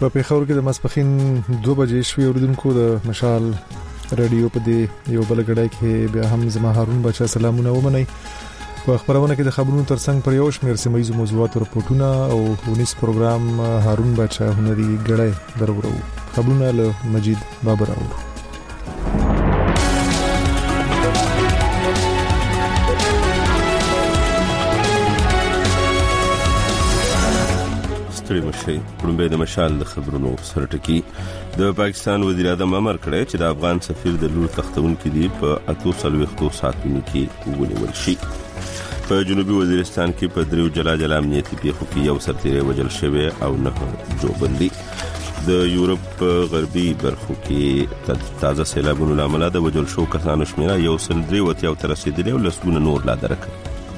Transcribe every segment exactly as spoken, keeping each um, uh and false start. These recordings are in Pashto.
په پیښور کې د ماسپخین دو بجې شوې اوریدونکو د مشال رادیو په دې یو بل غړای کې بیا هم زما هارون بچا سلامونه ومنئ. په خبرونه کې د خبرونو ترڅنګ پر یو شمېر سیمایي موضوعاتو رپورټونه او ونیس پروګرام هارون بچا هنري غړای درورو. خبرونه له مجید بابر اورو. مشي پرمبه د مشال د خبرونو سره ټکی. د پاکستان وزیر اعظم امر کړی چې د افغان سفیر د لور تختون کې دی په اتو سلويختو ساتونو کې ونیول شي. په جنوبي وزیرستان کې په دریو جلا جلا امنیتي پیښو کې یو سرتیری وژل شوی او نه جوړل دي. د یورپ په غربي برخو کې تازه سیلابونو لامل د وژل شو کسانو شمېره یو سل درې وتیاو تر رسیدلی او لسګونه نور لا درک.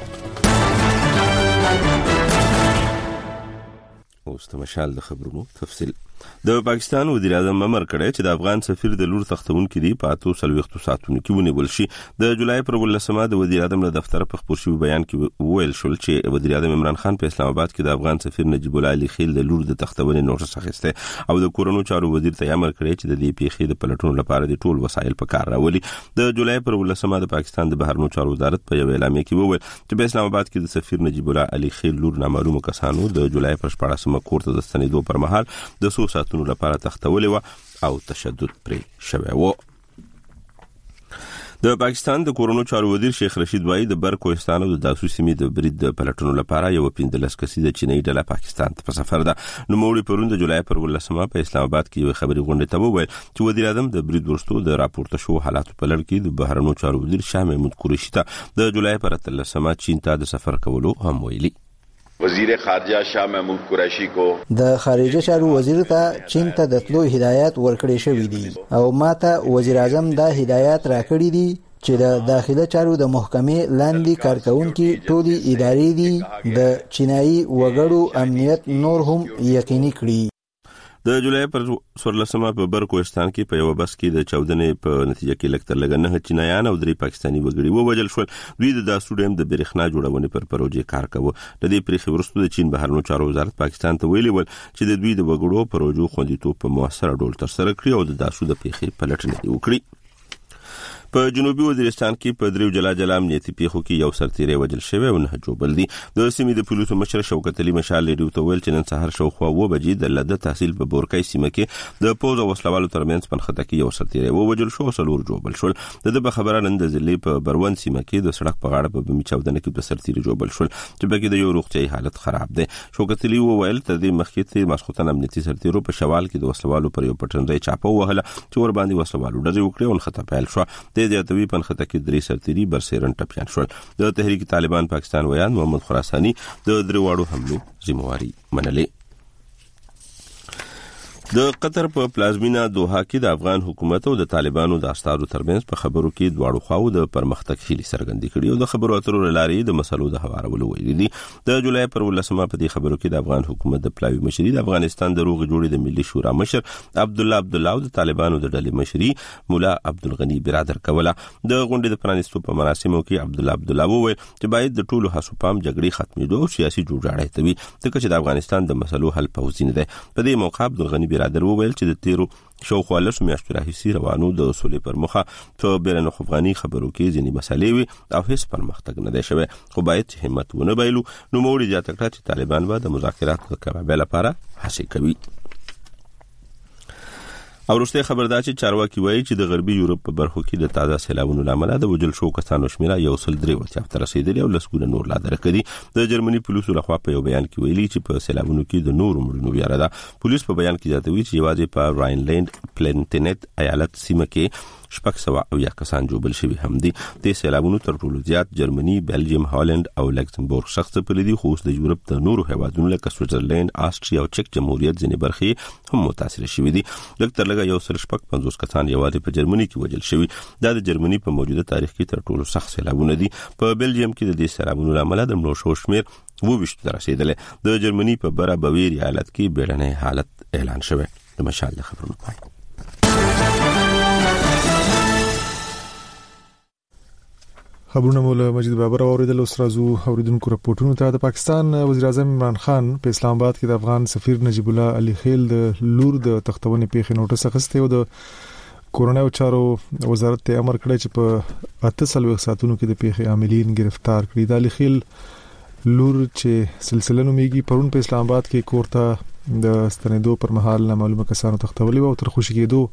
اوس د مشال د خبرونو تفصیل. د پاکستان وزیر اعظم امر کړی چې د افغان سفیر د لور تختون کې دی په اتو سلويختو ساتونو کې ونیول شي. د جولای پر ولسمه د وزیر اعظم له دفتر په خبر شوی بیان کې ویل شول چې وزیر اعظم عمران خان په اسلام آباد کې د افغان سفیر نجیب الله علي خیل د لور د تختونې نوټس اخیسته او د کورونو چارو وزیر ته امر کړی چې د دې پیښې د پلټونو لپاره د ټول وسایل په کار راولي. د جولای پر ولسمه د پاکستان د بهرنیو چارو وزارت په یو اعلامیه کې وویل چې په اسلام آباد کې د سفیر نجیب الله علي خیل لور نامعلومه کسانو د جولای پر شپاړسمه کورته د ستنېدو پر مهال د سو ساتونو لپاره تختولې و او تشدد پرې شوی و. د پاکستان د کورونو چارو وزیر شیخ رشید وایي د بر کوهستان او د داسو سیمې د برید د پلټونو لپاره یو پنځلس کسیزه چینی ډله پاکستان ته په سفر ده. نو موري پرون د جولای پر ولسمه په اسلام آباد کې یو خبري غونډه ته وویل چې وزیر اعظم د برید ورستو د راپورته شو حالاتو په لړ کې د بهرنیو چارو وزیر شاه محمود قریشي ته د جولای پر اتلسمه چین ته د سفر کولو هم ویلي. وزیر خارجه شاه محمود قریشی کو د خارجه چارو وزیر ته چین ته د تلو هدایت ورکړی شوی دی او ماته وزیر اعظم دا هدایت راکړی دی چې د داخله چارو د محکمې لاندې کارکونکو ټولي ادارې دي د چینایي وګړو امنیت نور هم یقیني کړي. د جولای پر سورلسمه په بر کوهستان کې په یو بس کې د چودنې په نتیجه کې لکتر لګ نه چینایان او درې پاکستاني وګړي ووجل شول. دوی د داسو ډیم د برېښنا جوړونې پر پروژې کار کاوه. د دې پریخي ورستو د چین بهرنیو چارو وزارت پاکستان ته ویلي ول چې د دوی د وګړو پروژو خوندیتوب په موثر ډول تر سره کړی او د داسو د پیښې پلټنې وکړي. په جنوبي وزیرستان کې په دریو جلا جلا امنیتي پیښو کې یو سرتیری وژل شوی او نه جوړل دي. د سیمې د پولیسو مشر شوکت علي مشال لري ته ویل چې نن سهار شاوخوا و بجې د لده تحصیل په بورکای سیمه کې د پوز او وسلوالو ترمنځ پنخته کې یو سرتیری وژل شو او څلور جوړل شول. د دې خبره نن د ضلع په بروان سیمه کې د سړک په غاړه په بمی چودنه کې د سرتیری جوړل شول چې بګې د یو روغتيایي حالت خراب دی. شوکت علي وویل تر دې مخکې ته ماسخوتن امنیتي سرتیرو په شوال کې د وسلوالو پر یو پټنځای چاپو وهله چې ور باندې وسلوالو ډزې وکړې او خطا پیل شو. د دې اتوي پنخته کې درې سرتیري برسیرن ټپیان شول. د تحریک طالبان پاکستان ویان محمد خراسانی د دریواړو حملو ذمہواری منلې. د قطر په پلازمینا دوحه کې د افغان حکومت او د طالبانو د استازو ترمنځ په خبرو کې دواړو خواو د پرمختګ هیلې څرګندې کړې او د خبرو اترو لارې د مسلو د هوارولو ویلي دي. د جولای پر ولسمه په دې خبرو کې د افغان حکومت د پلاوی مشري د افغانستان د روغ جوړې د ملي شورا مشر عبد الله عبد الله او د طالبانو د ډلې مشري مولا عبد الغنی برادر کوله. د غونډې د پرانیستو په مراسمو کې عبد الله عبد الله وویل چې باید د ټولو هڅو پام جګړې ختمېدو او سیاسي جوړجاړی ته وي ځکه چې د افغانستان د مسلو حل پوځي نه دی. په دې موقع عبد الغنی برادر وویل چې د تیرو شاوخوا لسو میاشتو راهیسې روانو د اصولي پر مخه په بین افغاني خبرو کې ځینې مسلې وي او هیڅ پرمختګ نه دی شوی خو باید همت ونه بایلو. نو موږ زیاته کړه چې طالبان به د مذاکراتو کمابه لپاره هڅه کوي. او وروسته خبردار چې چارواکي وایي چې د غربي یورپ په برخو کې د تازه سیلابونو لامل د وجل شو کسانو شمیره یو سل درې وتیا تر رسیدلی او لسګونه نور لا درکدي. د جرمني پولیسو لخوا په یو بیان کې ویلي چې په سیلابونو کې د نور مړینو ویره ده. پولیس په بیان کې ځاتوي چې یوازې په راینلند پلینټنټ ایالت سیمه کې شپږ سوه او یا کسان جوړل شوي هم دي. د سیلابونو تر ټولو زیات جرمني، بلجیم، هالند او لکزمبورګ شخص په لدی خو د یورپ د نورو هیوادونو لکه سویټزرلند، آسټریا او چک جمهوریت ځینې برخې هم متاثر شوي دي. لکه لږه یو سل شپږ پنځوس کسان یوازې په جرمني کې وژل شوي. دا د جرمني په موجوده تاریخ کې تر ټولو سخت سیلابونه دي. په بلجیم کې د دې سیلابونو لامل د مړو شو شمېر وو وشت رسیدلی. د جرمني په بره بویر ایالت کې بیړنی حالت اعلان شوی. د مشال د خبرونو پای. خبرونه مول مجید بابر اوریدل اوس راځو اوریدونکو راپورټونو ته. د پاکستان وزیر اعظم عمران خان په اسلام آباد کې د افغان سفیر نجیب الله علي خیل د لور د تختونې پیښې نوټس اخیسته او د کورونایي چارو وزارت ته امر کړی چې په اته سلوي ساعتونو کې د پیښې عاملین گرفتار کړي. د علي خیل لور چې سلسله نومیږي پرون په اسلام آباد کې کوړه د ستنېدو پر مهال معلومه کسانو تختولې او تر خوشی کېدو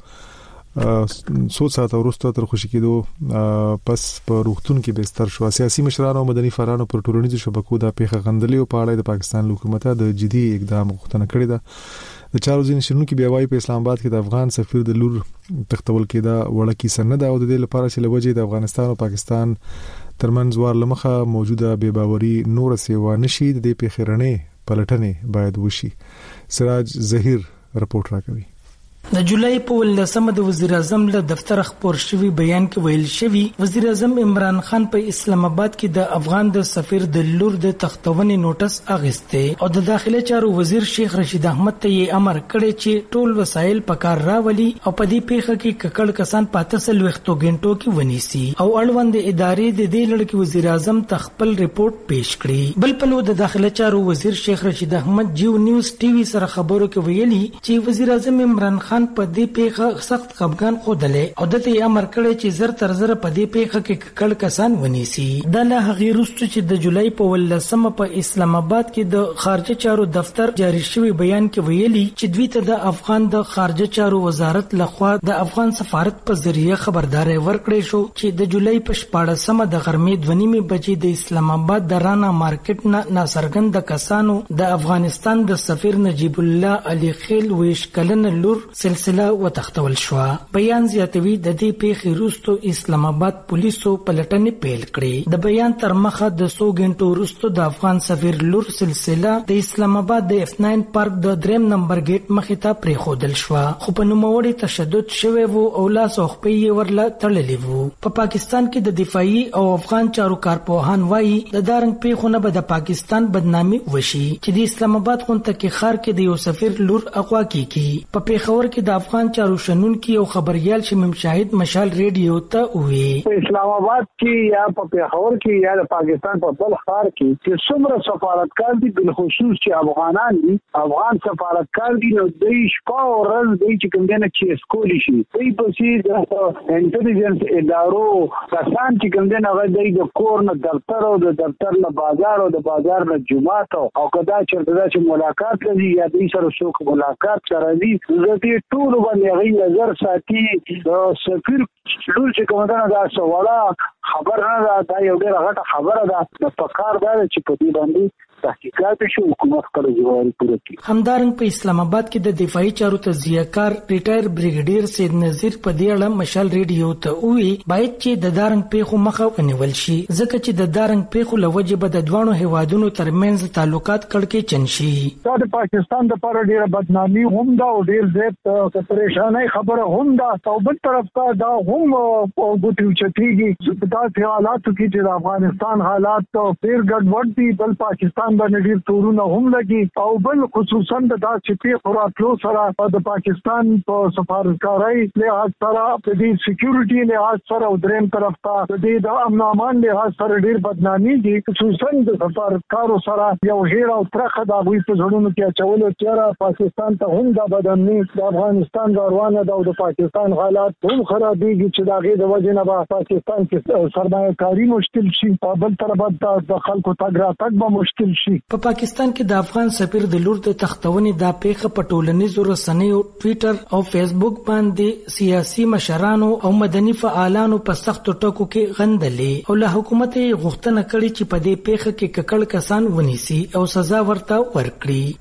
څو ساعت وروسته تر خوشی کېدو پس په روغتون کې بستر شو. سیاسي مشران او مدني فعالانو پر ټولنیزو شبکو د پیښه غندلې او په اړه د پاکستان حکومت د جدي اقدام غوښتنه کړې ده. د چارو ځین شنو کې بیا وايي په اسلام آباد کې د افغان سفیر د لور تختول کېده وړه کې سند او د دې لپاره چې لوجه د افغانستان او پاکستان ترمنځ وار لمخه موجوده بے باوري نور سیوا نشي د دې پیښې رڼې پلټنې باید وشي. سراج ظهیر رپورټ راکوي. د جولای په ولسمه د وزیر اعظم له دفتر خبر شوی بیان کې ویل شوی وزیر اعظم عمران خان په اسلام آباد کې د افغان د سفیر د لور د تختونې نوټس اغسته او د داخلي چارو وزیر شیخ رشید احمد ته یې امر کړی چې ټول وسایل په کار راولي او په دې پیښه کې ککړ کسان پاتې سل وختو غنټو کې ونیسي او اړوند ادارې د دې لړ وزیر اعظم تخپل ریپورت پیش کړي. بل پلو د داخلي چارو وزیر شیخ رشید احمد جیو نیوز ټي وي سره خبرو کې ویلي چې وزیر اعظم عمران خان په دې پیښه سخت خفګان خوده او دته امر کړی چې زر تر زر په دې پیښه کې ککړ کسان ونیسي. د له هغې وروسته چې د جولای په ولسمه په اسلام آباد کې د خارجه چارو دفتر جاری شوی بیان کې ویلي چې دوی ته د افغان د خارجه چارو وزارت لخوا د افغان سفارت په ذریعہ خبرداري ورکړې شو چې د جولای په شپاړسمه د غرمې دوه نیمې بجې د اسلام آباد د رانا مارکیټ نه ناڅرګند کسانو د افغانستان د سفیر نجیب الله علي خیل ویش کلن لور سلسله وتختول شو. بیان زیاتوي د دې پیښې وروسته اسلام آباد پولیسو پلټنې پیل کړې. د بیان تر مخه د څو غنټو وروسته د افغان سفیر لور سلسله د اسلام آباد د اف ناین پارک د دریم نمبر گیټ مخې ته پریښودل شو خو په نوموړي تشدد شوی وو او لاس او خپې ورله تړلې وو. په پاکستان کې د دفاعي او افغان چارو کارپوهان وایي د دارنګ پیښونه به د پاکستان بدنامي وشي چې د اسلام آباد غونډه کې خار کې د یو سفیر لور اغوا کیږي. په پیښور کې د افغان چارو شنن کی او خبريال شمیم شاهد مشال ریډیو ته وی اسلام آباد کې یا په پیښور کې یا د پاکستان په بل ښار کې چې څومره سفارتکار دي بل خصوص چې افغانان دي افغان سفارتکار دي نو د شپه او ورځ د چې کوم نه چې سکول شي دوی په سي د انټيليجنس ادارو کسان چې کوم نه غوډي د کور نه دفتر او د دفتر نه بازار او د بازار نه جمعات او کدا چرته چې ملاقات لري یا د سره څوک ملاقات سره دي د دې ټول باندې غي نظر ساتي د سفیر لور چې کومه دا سواله خبر نه دا, دا یو ډېر غټه خبره ده د پکار دا چې په دې باندې تحقیقات شو حکومت کړو جوړ پوره کی. همدارنګ په اسلام آباد کې د دفاعي چارو تجزیهکار ریټایر بریګیډیر سید نذیر په دې اړه مشال ریډیو ته وی باید چې د دارنګ پیښو مخه ونیول شي ځکه چې د دارنګ پیښو لوجه به د دوانو هیوادونو ترمنځ تعلقات کړکې چن شي. دا د پاکستان د پر ډیره بدنامي هم دا او ډیر زیات پریشانای خبره هم دا او بل طرف ته دا هم ګوتو چتیږي چې په حالاتو کې چې افغانستان حالات ډیر ګډوډ دي بل پاکستان باندې ډیر تورونه هم لګي او بل خصوصا د داسې پیښو راتلو سره د پاکستان په سفارتکارۍ له سره په دې سکیورټي له سره او دریم طرف ته د دې د امن امان له سره ډیر بدنامي دي خصوصا د سفارتکارو سره یو هیر او ترخه د غوي په ژوندونو کې چولو چې پاکستان ته هم د بدنامي د افغانستان روانه ده او د پاکستان حالات هم خرابېږي چې دا غي د وجه نه به پاکستان کې سرمایه‌کاري مشکل شي او بل طرف د خلکو تګ راتګ به مشکل شي. په پاکستان کې د افغان سفیر د لور د تختونې د پیښه په ټولنیزو رسنیو ټوئیټر او فیسبوک باندې سیاسي مشرانو او مدني فعالانو په سختو ټکو کې غندلې او له حکومت غوښتنه کړې چې په دې پیښه کې ککړ کسان ونیسي او سزا ورته ورکړي.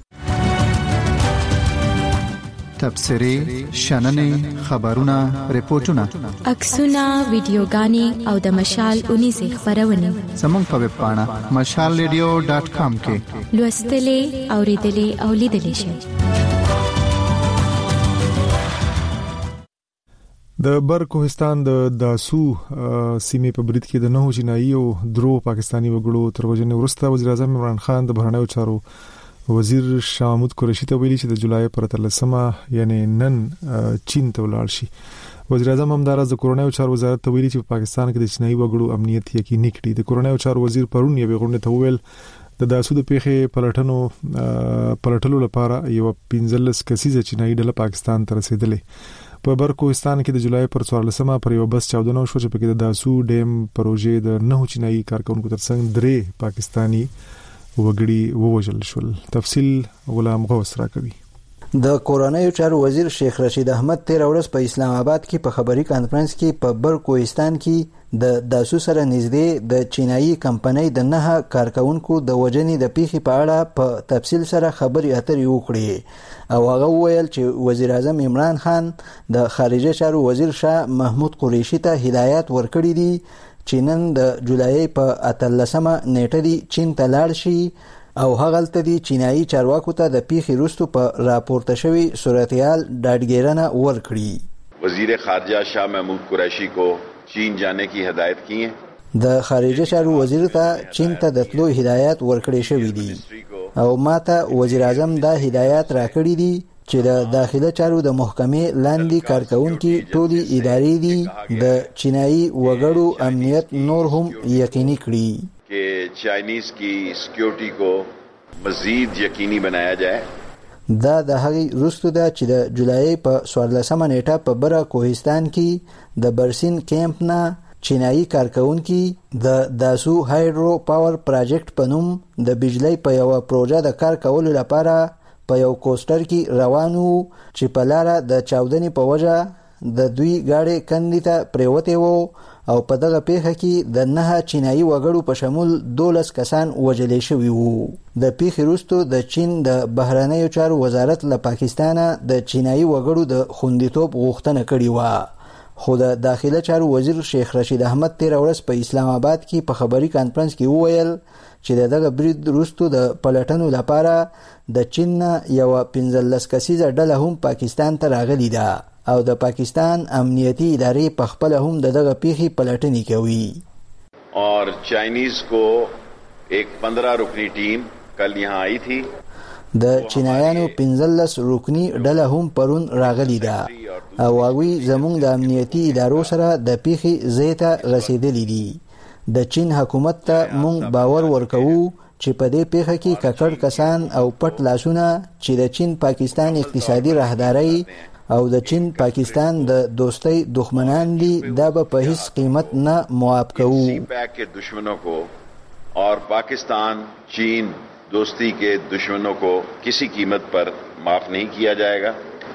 تبصرې شننې خبرونه ریپورتونه عکسونه ویډیوګانې او د مشال اونیزه خبرونه زموږ په ویب پاڼه مشال ریډیو ډاټ کام کې لوستلې اوریدلې او لیدلې شئ. د بر کوهستان د داسو سیمې په برید کې د نهو جنایي او درو پاکستانی وګړو تر وژنې وروسته وزیر اعظم عمران خان د بهرنیو چارو وزیر شاه محمود قریشي ته ویلي چې د جولای پر اتلسمه یعنی نن چین ته ولاړ شي. وزیر اعظم همدارس د کورونایي چارو وزارت ته ویلي چې په پاکستان کې د چینایي وګړو امنیت یقیني کړي. د کورونایي چارو وزیر پرون یې غونډه ته وویل د داسو د پیښې پلټنو پلټلو لپاره یو پنځلس کسیزه چینایي ډله پاکستان ته رسیدلې. په برکوهستان کې د جولای پر څوارلسمه پر یو بس چاودنه وشوه چې پکې د داسو ډیم پروژې د نهو چینایي کارکونکو ترڅنګ درې پاکستانی وګړي ووژل شول. تفصیل غلام غوث راکوي. د کورونایي چارو وزیر شیخ رشید احمد تیر ورځ په اسلام آباد کې په خبري کانفرنس کې په برکوهستان کې د داسو سره نږدې د چینایي کمپنۍ د نه کارکونکو د وژنې د پیښې په اړه په تفصیل سره خبري اترې وکړې او هغه وویل چې وزیر اعظم عمران خان د خارجه چارو وزیر شاه محمود قریشي ته هدایت ورکړي دي چې نن د جولای په اتلسمه نیټه دی چین ته لاړ شي او هغلته دی چینایي چارواکو ته د پیښې وروسته په راپورته شوی صورتحال ډاډګیرنه ورکړي. وزیر خارجه شاه محمود قریشی کو چین جانے کی ہدایت کی ہے. د خارجه چارو وزیر ته چین ته د تلو هدایت ورکړی شوی دی او ماته وزیر اعظم دا هدایت راکړی دی چې د داخله چارو د محکمې لاندې کارکونکي ټولي ادارې دي د چینایي وګړو امنیت نور هم یقیني کړي کہ چائنیز کی سکیورٹی کو مزید یقینی بنایا جائے. دا د هغې وروسته ده چې د جولای په څوارلسمه نیټه په بره کوهستان کې د برسین کیمپ نه چینایي کارکونکي د داسو هایدرو پاور پروجیکټ په نوم د بجلی په یو پروژه د کار کولو لپاره په یو کوستر کې روانو چې په لاره د چاودنې په وجه د دوی گاډي کندې ته پریوتې وو او په دغه پیښه کې د نه چینایي وګړو په شمول دولس کسان وژل شوي وو. د پیښې وروسته د چین د بهرنیو چارو وزارت له پاکستانه د چینایي وګړو د خوندیتوب غوښتنه کړې وه خو د داخله چارو وزیر شیخ رشید احمد تیر ورځ په اسلام آباد کې په خبري کانفرنس کې وویل چې دغه برید وروسته د پلټنو لپاره د چین یو پنځلس کسیزه ډله هم پاکستان ته راغلي ده او د پاکستان امنیتی ادارې په خپل هم دغه پیښې پلټنې کوي. اور چائنیز کو ایک پندرہ رکنی ٹیم کل یہاں آئی تھی. د چینایانو پنځلس رکنی ډله هم پرون راغلی ده او هغوی زموږ د امنیتی ادارو سره د پیښې ځای ته رسیدلی دي. د چین حکومت ته موږ باور ورکوو چې په دې پیښه کې ککړ کسان او پټ لاسونه چې د چین پاکستان اقتصادي راهداري او د چین پاکستان د دوستۍ دښمنان دي دا به په هیڅ قیمت نه معاف کوو. سی پیک کے دشمنوں کو اور پاکستان چین دوستی کے دشمنوں کو کسی قیمت پر معاف نہیں کیا جائے گا.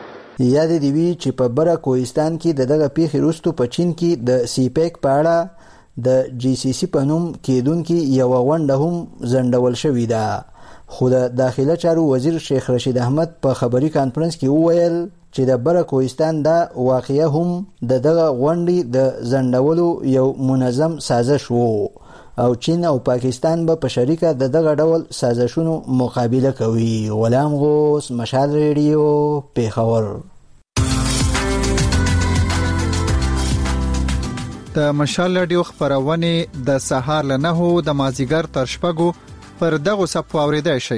یاد دی وی چې په بره کوهستان کې د دغه پیښې وروسته په چین کې د سی پیک په اړه د جی سی سی په نوم کېدونکي یو غونډه هم ځنډول شوې ده خو د داخله چارو وزیر شیخ رشید احمد په خبري کانفرنس کې وویل چې د بره کوهستان دا واقعیا هم د دغه غونډې د ځنډولو یو منظم سازش وو او چین او پاکستان به په شریکه د دغه ډول سازشونو مقابله کوي. غلام غوث، مشال ریډیو، پیښور. د مشال ریډیو خبرونه د سهار له نهو د مازیګر تر شپږو پر دغه صفو اوریدای شي.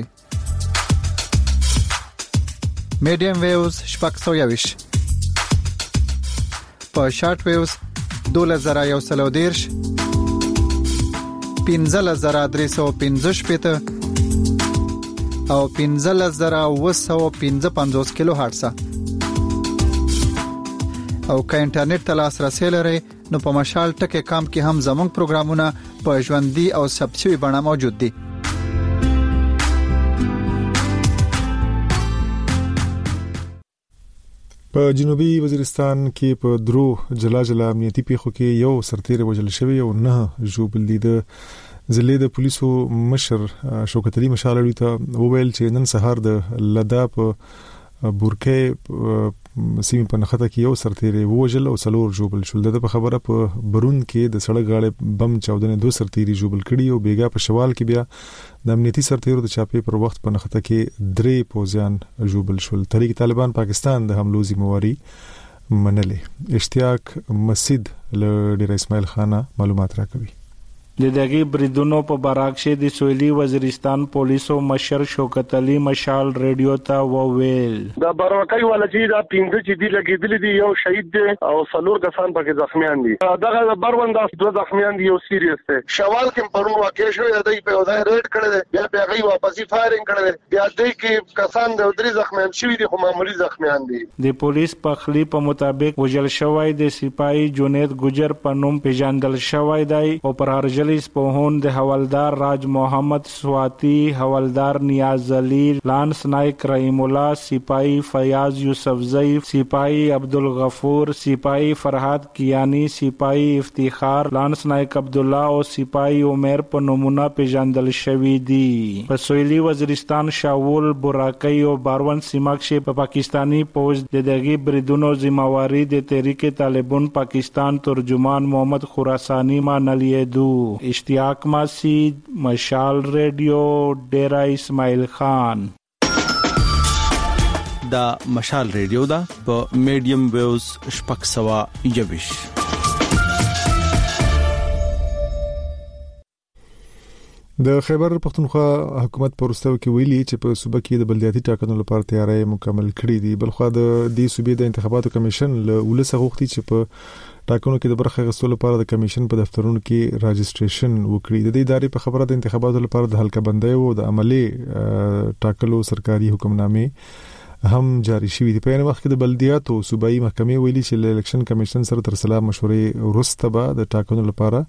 میډیم ویوز شپږ سوه یویش په شارټ ویوز دوله زره یو سل دیرش پنځله زره درې سوه پنځه شپېته او پنځله زره اوه سوه پنځه پنځوس کیلو هرتز او که انټرنیټ ته لاسرسی لرئ نو په مشال ټکی کام کې هم زموږ پروګرامونه په ژوندۍ او ثبت شوي بڼه موجود دي. په جنوبي وزیرستان کې په درو جلا جلا امنیتي پیښو کې یو سرتیر وژل شوی او نه ژوبل دي. د ضلع د پولیسو مشر شوکت علي مشال ته وویل چې نن سهار د لدا په بورکه سیمه په نخته کې یو سرتیر وژل او څلور ژوبل شول. د په خبره په برون کې د سړک غاړې بم چاودنې دوه سرتیري ژوبل کړي او بیګا په شوال کې بیا د امنیتي سرتیرو د چاپې پر وخت په نخته کې درې پوځیان ژوبل شول. تحریک طالبان پاکستان د حملو ذمہواری منلې. اشتیاق مسجد له ډیر اسماعیل خانه معلومات راکوي. د دغه بریدونو په براکشه د سویلي وزیرستان پولیسو مشر شوکت علي مشال رادیو ته وویل دا بروکای ولا چې دا پینځه چې دی لګیدل دي یو شهید دی او څلور کسان پکې زخمیان دي دغه بروند دوه زخمیان دي یو سیریس دی شوال کې پرون واقع شو د په ځای ریډ کړل بیا په غي واپسی فایرینګ کړل بیا د کې کسان د درې زخمیان شوی دي خو معمولی زخمیان دي د پولیس په خلی په مطابق وجل شوی د سپایي جنید ګجر په نوم پیژندل شوی دی او پر هرجلیس په هون د حوالدار راج محمد سواتی حوالدار نیاز علي لانس نایک رحیم الله سپایي فیاض یوسفزئی سپایي عبدالغفور سپایي فرحات کیانی سپایي افتخار لانس نایک عبد الله او سپایي عمر په نمونه پیژندل شوی دی په سویلي وزیرستان شاول براکای او باروان سیماکشه په پاکستانی پوز د دغه بریدونو ذمہواری د تحریک طالبان پاکستان ترجمان محمد خراسانی مانلیدو اشتیاق مسید مشال رادیو ډیرا اسماعیل خان دا مشال رادیو دا په میډیم ویوز شپږ سوه یویش د خیبر پختونخوا حکومت پرستو کې ویلي چې په صوبه کې د بلدیاتي ټاکنو لپاره تیاری مکمل کړې دي بلخو د دې صوبې د انتخاباتو کمیشن له ولسه غوښتي چې په ټاکنو کې د برخه غوښتلو لپاره د کمیشن په دفترونو کې راجستریشن وکړي د دې ادارې په خبره د انتخاباتو لپاره د حلقه بندۍ او د عملی ټاکلو سرکاري حکمنامې هم جاری شوې دي په یوه وخت کې د بلدیاتو صوبایي محکمې ویلي چې د الیکشن کمیشن سره تر سلا مشورې وروسته به د ټاکنو لپاره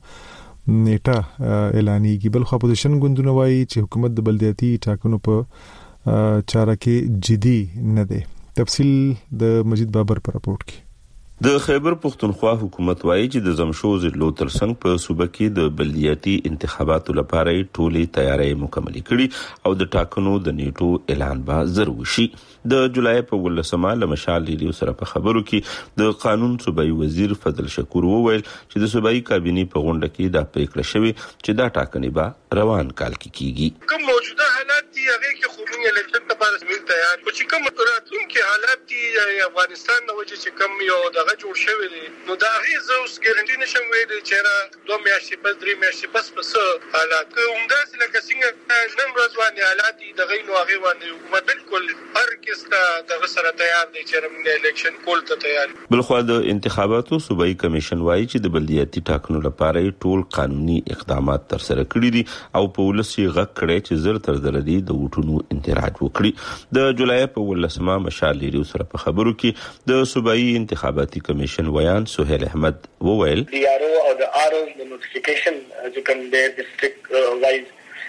نیټه اعلانېږي بل خو اپوزیشن ګوندونه وایي چې حکومت د بلدیاتي ټاکنو په چاره کې جدي نه دی تفصیل د مجید بابر پر راپورټ کې د خیبر پختونخوا حکومت وایي چې د زمشو ضلعو ترڅنګ په صوبه کې د بلدیاتي انتخاباتو لپاره ټولې تیاری مکمل کړي او د ټاکنو د نیټو اعلان به زر وشي د جولای په ولسمه لمشال ریډیو سره په خبرو کې د قانون صوبایي وزیر فضل شکور وویل چې د صوبایي کابینې په غونډه کې دا پریکړه شوې چې دا ټاکنې به روان کال کې کیږي کوم موجوده حالات دي هغه کې خو موږ الیکشن لپاره زمين تیار کو چې کوم راتلونکي حالات دي افغانستان نو چې کوم یو دغه جوړ شوی دی نو دا هیڅ اوس ګارانټي نشم ویلي چې را دوه میاشتې پس درې میاشتې پس پس حالات کومه لکه څنګه نن ورځ باندې حالات دي دغه نو هغه باندې حکومت بالکل هر کس دغه سره تیار دی چې موږ الیکشن کول ته تیار بلخو د انتخاباتو صوبایي کمیشن وایي چې د بلدیاتي ټاکنو لپاره ټول قانوني اقدامات تر سره کړي دي او په ولسی غږ کړي چې زر تر زر دي د وټونو انتراج وکړي د جولای په ولسمه مشال ریډیو سره په خبرو کې د صوبایي انتخاباتي کمیشن ویان سہیل احمد وویل دی آر او او د آر او د نوټیفیکیشن چې کوم د ډیسټریکټ وایز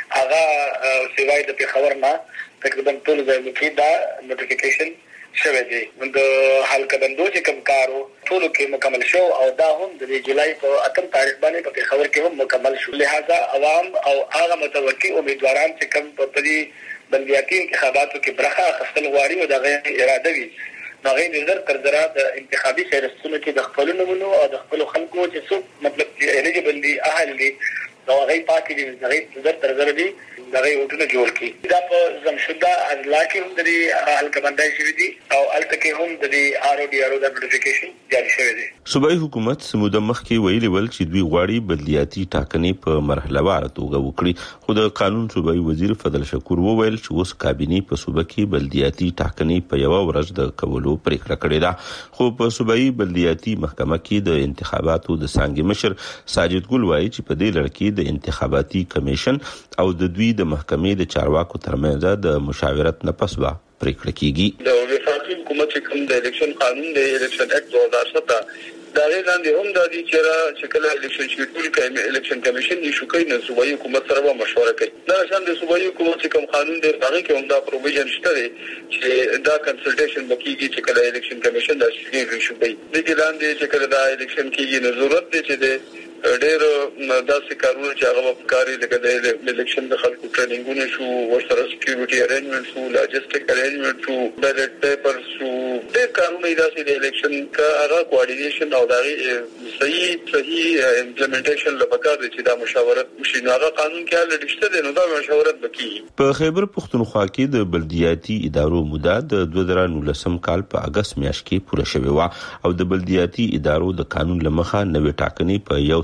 هغه سیوای د پیښور نه تقریبا ټول ځایونو کې دا نوټیفیکیشن شوه دی د حلقه بندو چې کوم کارو ټول کې مکمل شو او دا هم د جولای په اتم تاریخ باندې په پیښور کې هم مکمل شو لہذا عوام او هغه متوقع امیدواران چې کوم په دې بلدیاتي انتخاباتو کې برخه اخیستل غواړي او دغه اراده وي نغې نظر تر ذره د انتخابي فهرستونو کې د خپل نمونو او د خپل خلکو چې څو مطلب الیجیبل دي اهل دي نو هغه پاتې دي نغې نظر تر ذره دي دغه وټونه جوړ کړي دا په زمشدا اضلاع کې هم د حلقه بندۍ شوې دي او الته کې هم د آر او ډي آر او د نوټیفیکیشن جاری شوی دی صوبایي حکومت سموده مخکې ویلي ول چې دوی غواړي بلدیاتي ټاکنې په مرحله وار توګه وکړي خو د قانون صوبایي وزیر فضل شکور وویل چې اوس کابینې په صوبه کې بلدیاتي ټاکنې په یو ورځ د کولو پریکړه کړې ده خو په صوبایي بلدیاتي محکمه کې د انتخاباتو د څنګه مشر ساجد ګل وایي چې په دې لړ کې د انتخاباتي کمیشن او د دوی د محکمې د چارواکو ترمنځ د مشاورت نه پس به پریکړه کیږي د وفاقي حکومت کوم د الیکشن قانون د الیکشن اکټ دوه هزار سته دا لاندې هم د دې چې چې کله الیکشن شیډول کوي الیکشن کمیشن یې شو کوي نو صوبایي حکومت سره مشوره کوي دا شان د صوبایي حکومت کوم قانون دی هغه کې هم دا پروویژن شته چې دا کنسلټیشن وکړي چې کله الیکشن کمیشن دا شیډول شو کوي د دې لاندې چې کله دا الیکشن کېږي نو ضرورت دی چې د ډېر داسې کارونه چې هغه په کاري لکه د الیکشن د خلکو ټریننګونه شو ورسره سکیورټي ارینجمنټ شو لاجستیک ارینجمنټ شو بیلټ پیپر شو د کارونه داسې د الیکشن کا هغه کوارډینیشن او د صحیح صحیح امپلیمنټیشن لپاره چې دا مشاورت وشي نو هغه قانون کې حل لشته دی نو دا مشاورت وکړي په خیبر پختونخوا کې د بلدیاتي ادارو موده د دوه زره نولسم کال په اگست میاشت کې پوره شوې و او د بلدیاتي ادارو د قانون لمخه نوې ټاکنې په یو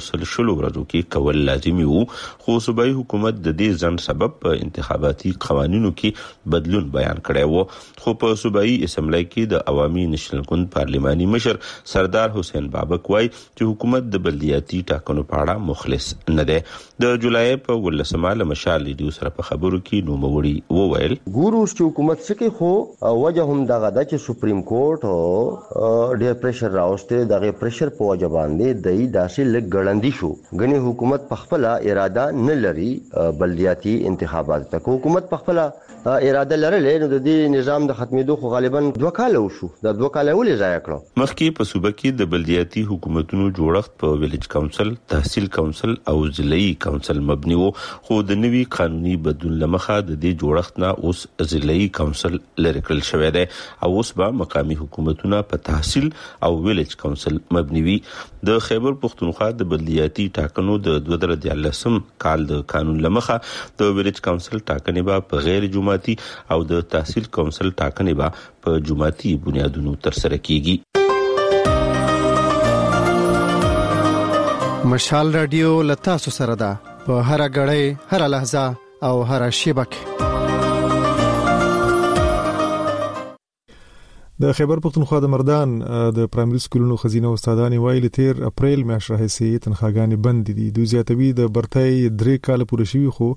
سل شلو ورځو کې کول لازمي وو، خو صوبایي حکومت د دې ځن سبب په انتخاباتي قوانینو کې بدلون بیان کړی وو. خو په صوبایي اسمبلی کې د عوامي نېشنل ګوند پارلماني مشر سردار حسین بابک وایي چې حکومت د بلدیاتي ټاکنو په اړه مخلص نه دی. د جولای په ولسمه له مشال ریډیو سره په خبرو کې نوموړي وویل ګورو چې حکومت څخه خو وجه هم دغه د چې سپریم کورټ او ډېر پریشر راوسته دغه پریشر په وجه باندې د داسې لګ ګړندې شو. غني حکومت په خپل اراده نه لري بلدیاتي انتخابات ته. حکومت په خپل اراده لرلې نو د دې نظام د ختمېدو خو غالبا دوه کال وشو. د دوه کال ولې ضایع کړو. مخکې په صوبه کې د بلدیاتي حکومتونو جوړښت په ویلیج کونسل، تحصیل کونسل او ضلعي کونسل مبني وو، خو د نوي قانوني بدلون لمخه د دې جوړښت نه اوس ضلعي کونسل لري کړل شوی دی او اوس به مقامي حکومتونه په تحصیل او ویلیج کونسل مبني وي. د خیبر پختونخوا د بلدیاتي ټاکنو د دوه زره دیارلسم کال د قانون لمخه د ویلیج کونسل ټاکنې به په غیر جماعتي او د تحصیل کونسل ټاکنې به په جماعتي بنیادونو تر سره کیږي. مشال رادیو لتا سره ده په هر غړې، هر لحظه او هر شیبه کې. د خیبر پختونخوا د مردان د پرایمري سکولونو خزینه استادان ویلي تیر اپریل میاشت راهیسې تنخواګانې بند دي. دوی زیاتوي د برتۍ درې کال پوره شوی خو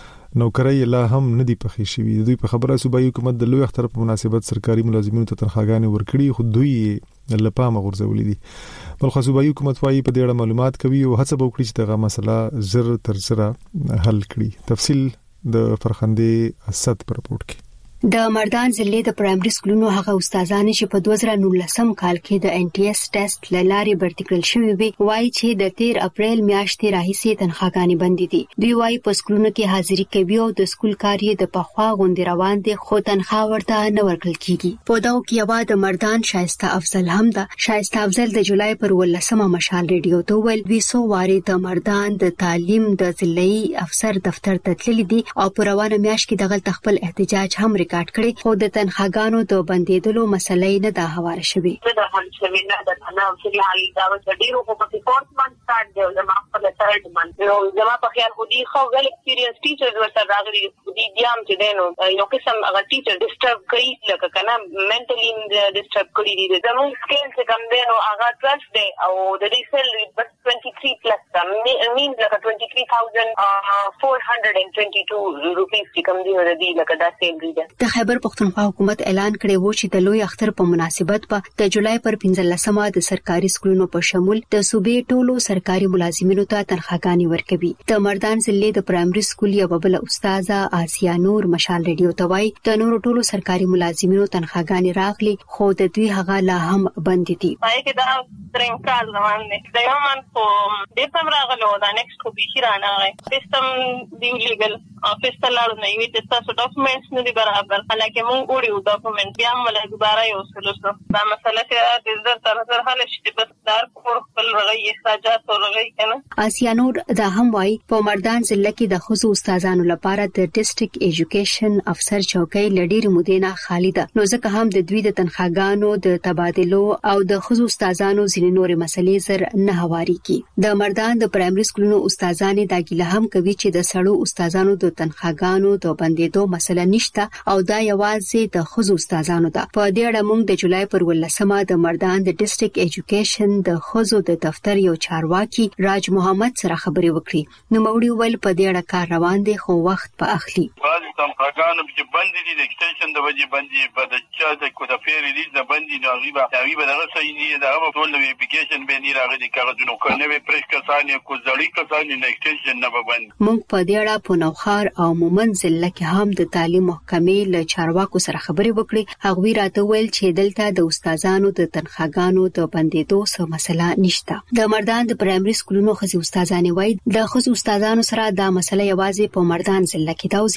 نوکرۍ لا هم نه دی پخې شوی. دوی په خبره صوبایي حکومت د لوی اختر په مناسبت سرکاري ملازمینو ته تنخواګانې ورکړي خو دوی لپاره غورځولې دي. بل خو صوبایي حکومت وايي په دې اړه معلومات کوي او هڅه وکړي چې دغه مسله زر تر زر حل کړي. تفصیل د فرخندې اسد پر رپورت کې. د مردان ضلع د پرایمري سکولونو هغه استادان چې په دوه زره نولسم کال کې د ان ټي اس ټیسټ لارې برتي کړل شوی وي وایي چې د تیر اپریل میاشتې راهیسې تنخواګانې بند دي. دوی وایي په سکولونو کې حاضري کوي او د سکول کار یې د پخوا غونډې روان دي خو تنخوا ورته نه ورکړل کیږي. په داو کې یو د مردان شایسته افضل هم ده. شایسته افضل د جولای پر ولسمه مشال ریډیو ته ویل دوی سو واري د مردان د تعلیم د ضلعي افسر دفتر ته تللي دي او په روانه میاشت کې دغه خپل احتجاج هم ریکارډ کړي خو د تنخواګانو د بندیدلو مسلې نه دا هواره شوې. د حل شوې نه د تناو چې حل دا و ډیرو په فورث منث سٹارټ دی او ما په ثرد منث نو زما په خیال خو دي خو غل ایکسپیرینس ټیچرز ورته راغلي دي دیام چې دینو یو قسم هغه ټیچر ډیسټرب کوي لکه کنه منټلی ډیسټرب کوي دي زموږ سکیل چې کوم دینو هغه ټویلو دی او د دې سیلری بس twenty-three پلس مینز لکه twenty-three thousand four hundred twenty-two روپیز چې کوم دی ورته لکه دا سیلری ده. د خیبر پختونخوا حکومت اعلان کړی و چې د لوی اختر په مناسبت په د جولای پر پنځلسمه د سرکاري سکولونو په شمول د صوبې ټولو سرکاري ملازمینو ته تنخواګانې ورکوي. د مردان ضلع د پرایمري سکول یو بل استاده آسیا نور مشال ریډیو ته وایي د نورو ټولو سرکاري ملازمینو تنخواګانې راغلي خو د دوی هغه لا هم بند دي. پای کې دا دریم کال روان دي. د یو من په دې سم راغلو دا نیکسټ کو به شرانه سیستم دی لیګل افیس ته لاړو نه وي چې تاسو ډاکومېنټس نه دي برابر حالکه مونږ وړو ډاکومېنټ بیا موږ دوباره یو سلوسو دا مسله چې د زر تر زر حل شي بس دار کور خپل رغي احتیاجات ورغي کنه. آسیا نور دا هم وایي په مردان ضلع کې د خصوصي استادانو لپاره د ډیسټریکټ ایجوکیشن افسر چوکۍ لډیر مدینه خالی ده نو ځکه هم د دوی د تنخواګانو د تبادلو او د خصوصي استادانو ځینې نور مسلې زر نه هواري کی. د مردان د پرایمري سکولونو استادانو دا ګیله هم کوي چې د سړو استادانو د تنخواګانو د بندیدو مسله نشته او دا یوازې د خصوصي استادانو ده. په دې اړه موږ د جولای پر ولسمه د مردان د ډیسټریکټ ایجوکیشن د خصوصي د دفتر یو چارواکي راج محمد سره خبرې وکړې نو موږ ویل په دې اړه کار روان دي خو وخت په اخلي. بعض تنخواګانو چې بند دي د ایکستنشن د وجې بند دي په د چا د کو د فیر ریلیز د بند دي نو غیبه غیبه دغه صحیح نه دا ټول نو اپلیکیشن به نه راغلي کاغذونو کو نه پرېش کسانې کو ځړی کسانې نه ایکستنشن نه بند. موږ په دې اړه په نوخار او مومن ضلع کې هم د تعلیم محکمې له چارواکو سره خبرې وکړې. هغوی راته ویل چې دلته د استادانو د تنخواګانو د بندیدو څه مسله نشته. د مردان د پرایمري سکولونو خصوصي استادانو وایي د خصوصي استادانو سره دا مسله یوازې په مردان ضلع کې دا زیاتوي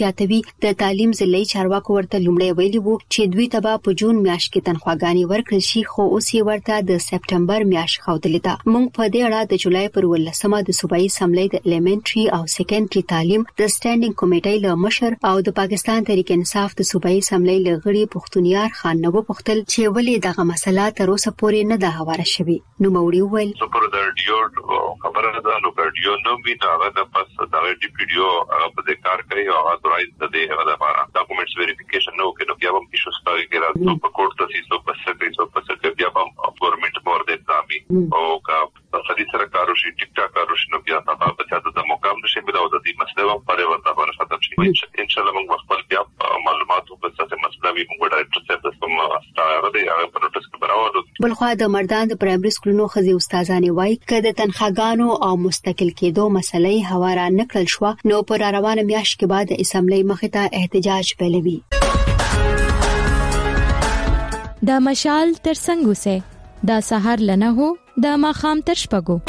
د تعلیم ضلعي چارواکو ورته لومړی ویلي وو چې دوی ته په جون میاشت کې تنخواګانې ورکړل شي، خو اوس یې ورته د سپټمبر میاشت ښودلې ده. موږ په دې اړه د جولای پر ولسمه د صوبایي اسمبلی د الیمنټري او سیکنډري تعلیم د سټانډینګ کمیټې له مشر او د پاکستان تحریک انصاف د صوبایي اسمبلی له غړي پښتونیار خان نو پختل چې ولې دغه مسله تر اوسه پورې نه ده هواره شوې. نو موري ویل سپر د ډیو خبره ده نو ډیو نو می دا د پس دا ډی پی ډیو هغه په کار کوي او هغه درایز د دې هغه لپاره ډاکومېنټس ویریفیکیشن نو کې نو بیا هم ایشو ستاري کې راځو په کوټ ته سیسو په سکري سو په سکري بیا هم ګورنمنت بورډ ایگزامي او کا په دې سره کارو شي ټیک ټاک کارو شي نو بیا تاسو په چاته د مقام نشي بلاو د دې مسله په اړه ورته باندې ختم شي ان شاء الله موږ خپل بیا معلوماتو په څه مسله وي موږ ډایرکټر صاحب د کوم ستاره دی هغه په نوټس کې براوړو. بلخوا د مردان د پرایمري سکولونو خزي استادانې وایي چې د تنخواګانو او مستقل کېدو مسلې هواره نکړل شو نو پر روانه میاشت کې بعد اسمبلی مخې ته احتجاج پیلوي. د مشال تر څنګه سه د سحر لنه هو د ماخام تر شپګو.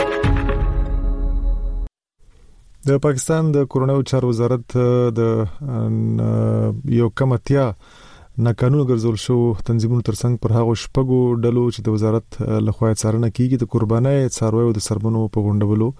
د پاکستان د کورونو چارو وزارت د یو کمیټه نه قانون ګرځول شو تنظیمونو ترڅنګ پر هغه شپږو ډلو چې د وزارت لخوا څارنه کیږي د قربانۍ څارویو د سربنو په غونډولو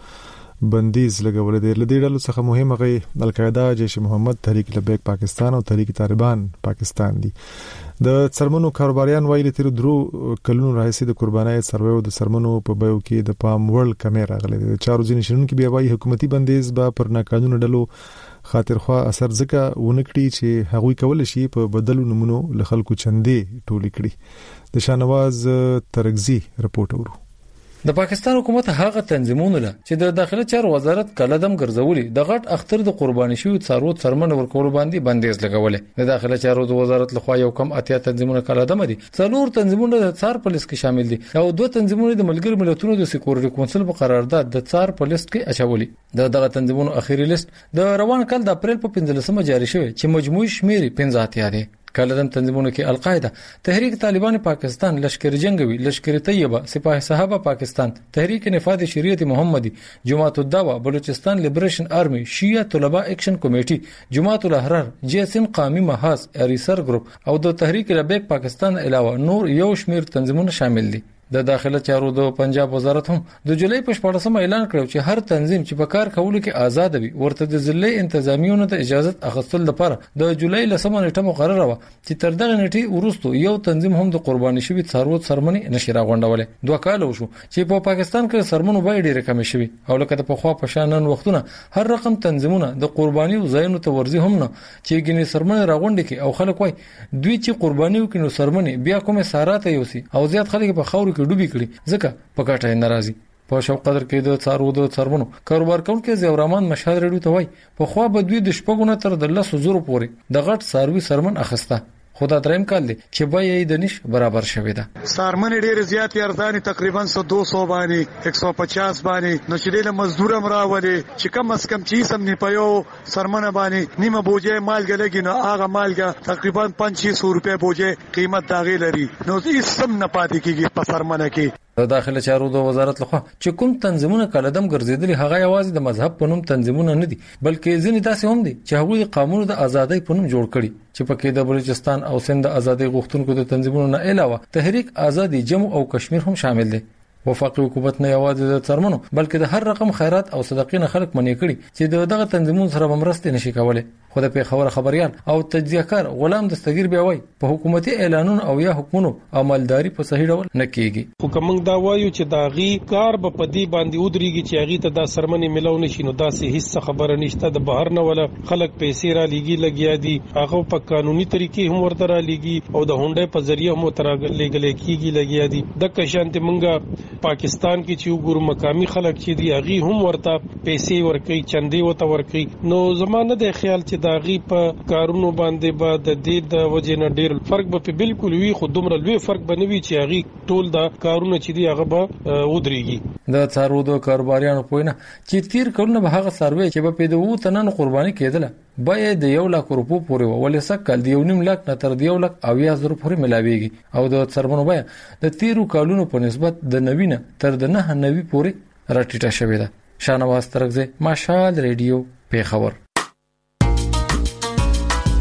بندیز لګول دي. لدې ډلو څخه مهمه القاعده، جیش محمد، تحریک لبیک پاکستان او تحریک طالبان پاکستان دي. د سرمنو کاروباریان ویلي تر درو کلونو راځي د قربانۍ څارویو د سرمنو په بیو کې د پام وړ کمی راغلي. د چارو ځینې شنونکو بیا وايي حکومتي بندیز به پر ناقانونه ډلو خاطر خوا اثر ځکه ونکړي چې هغوی کول شي په بدلو نمونو له خلکو چندې ټولې کړي. د شانواز ترغزي رپورټ اورو. د پاکستان حکومت هغه تنظیمونه له چې د داخله چارو وزارت کلدم ګرځولي د غټ اختر د قرباني شوی څارو څرمن ورکول باندې بندیز لګولې. د داخله چارو د وزارت لخوا یو کم اتیا تنظیمونه کلدم دي، څلور تنظیمونه د څار په لیست کې شامل دي او دوه تنظیمونه د ملګرو ملتونو د سکیورټي کونسل په قرارداد د څار په لیست کې اچولي. د دغه تنظیمونو اخیری لیست د روان کال د اپریل په پنځلسمه جاری شوی چې مجموعي شمیر پنځه اتیا دي. کلدم تنظیمونو کې القاعده، تحریک طالبان پاکستان، لشکر جنگوي، لشکر طیبه، سپاه صحابه پاکستان، تحریک نفاذ شریعت محمدي، جماعت الدعوه، بلوچستان لیبریشن آرمی، شیعه طلبه اکشن کمیټي، جماعت الاحرار، جیسن قومي محاذ، اریسر ګروپ او د تحریک لبیک پاکستان علاوه نور یو شمیر تنظیمونه شامل دي. د داخله چارو د پنجاب وزارت هم د جولای په شپږم اعلان کړو چې هر تنظیم چې په کار کولو کې آزاد وي ورته د ضلعي انتظامیونو ته اجازه اخیستل لپاره د جولای لسمه نیټه مقرره و چې تر دغه نیټې وروسته یو تنظیم هم د قرباني شوی څاروي سرمنی نشي راغونډولې. دوه کال وشو چې په پاکستان کې سرمنو بای ډیره کم شوی او لکه د پخوا په شانن وختونه هر رقم تنظیمونه د قرباني او زاینو ته ورزي هم نه چې ګینه سرمنی راغونډي کې او خلک وای دوی چې قرباني وکړي سرمنی بیا کومه سارات یوسي او زیات خلک په خاور کې ډوبي کړي ځکه په کاټه ناراضي. په شو قدر کې د څارو د څرمنو کاروبار کوونکي زیور رحمان مشهد رډو ته وای په خوا به دوی د شپږونه تر د لسو زرو پورې د غټ ساروي سرمن اخسته. خدا دریم کال دی چې به یې د نش برابر شوی دا سارمن ډیر زیات ارزاني تقریبا دو سو باندې یک سو پچاس باندې نو چې له مزدور امراولي چې کم اس کم چی سم نه پيو سرمن باندې نیمه بوجه مالګه لګي نو هغه مالګه تقریبا پانچ سو روپے بوجه قیمت داغي لري نو هیڅ سم نه پاتې کیږي په سرمن کې. د داخله چارو د وزارت لخوا چې کوم تنظیمونه کلدم ګرځیدلي هغه یوازې د مذهب په نوم تنظیمونه نه دي بلکې ځینې داسې هم دي چې هغوی د قانون د ازادۍ په نوم جوړ کړي چې پکې د بلوچستان او سند ازادۍ غوښتونکو د تنظیمونو نه علاوه تحریک آزادي جمع او کشمیر هم شامل دي. وفاقي حکومت نه یوازې د څرمنو بلکې د هر رقم خیرات او صدقې نه خلک منې کړي چې دغه تنظیمونو سره مرسته نشي کولای. خو د پیښور خبريال او تجزیه‌کار غلام دستگیر بیا وای په حکومتي اعلانونو او یا حکومتونو عملداري په صحیح ډول نه کیږي. حکومت دا وایي چې دا غي کار به پدی باندې ودرېږي چې هغه ته د سرمنې ملو نشي نو دا سه هیڅ خبره نشته د بهر نه ولا خلک پیسې را لګي لګیا دي هغه په قانوني طریقې هم ورته را لګي او د هونډه په ذریعہ هم تر لګل کیږي لګیا دي. د کشانت منګه پاکستان کې چې وګورو مقامی خلک چې دي هغه هم ورته پیسې ورکي چندې وته ورکي نو زمانه د خیال چې دا غي په کارونو باندې به د دې د وجې نه ډیر فرق به بالکل وي خو دومره لوی فرق به نه وي چې هغه ټول دا کارونه چې دی هغه به ودرېږي. د څارو د کاروباریانو پوینه چې تیر کړنه به هغه سروي چې په پیدو تنن قرباني کېدله باید د یو لک روپو پورې ولې سکل د یو نیم لک نه تر د یو لک او یا زر پورې ملاويږي او د څرمنو بیا د تیرو کالونو په نسبت د نوینه تر د نه نوي پورې راټیټه شوې ده. شانواز ترغزه ماشال ریډیو پیښور.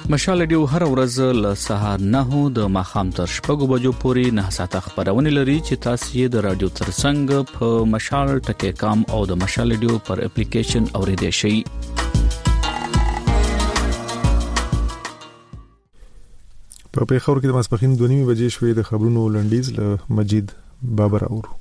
مشال رادیو هر ورځ له سهار نه د ماخام تر شپږ بجو پورې نه ساعته خبرونه لري چې تاسو یې د رادیو ترڅنګ په مشال ټکی کام او د مشال رادیو پر اپلیکیشن اوریدئ شئ. په پیښور کې د ماسپخین دوه نیمې بجې شوې. د خبرونو لنډیز له مجید بابر اورو.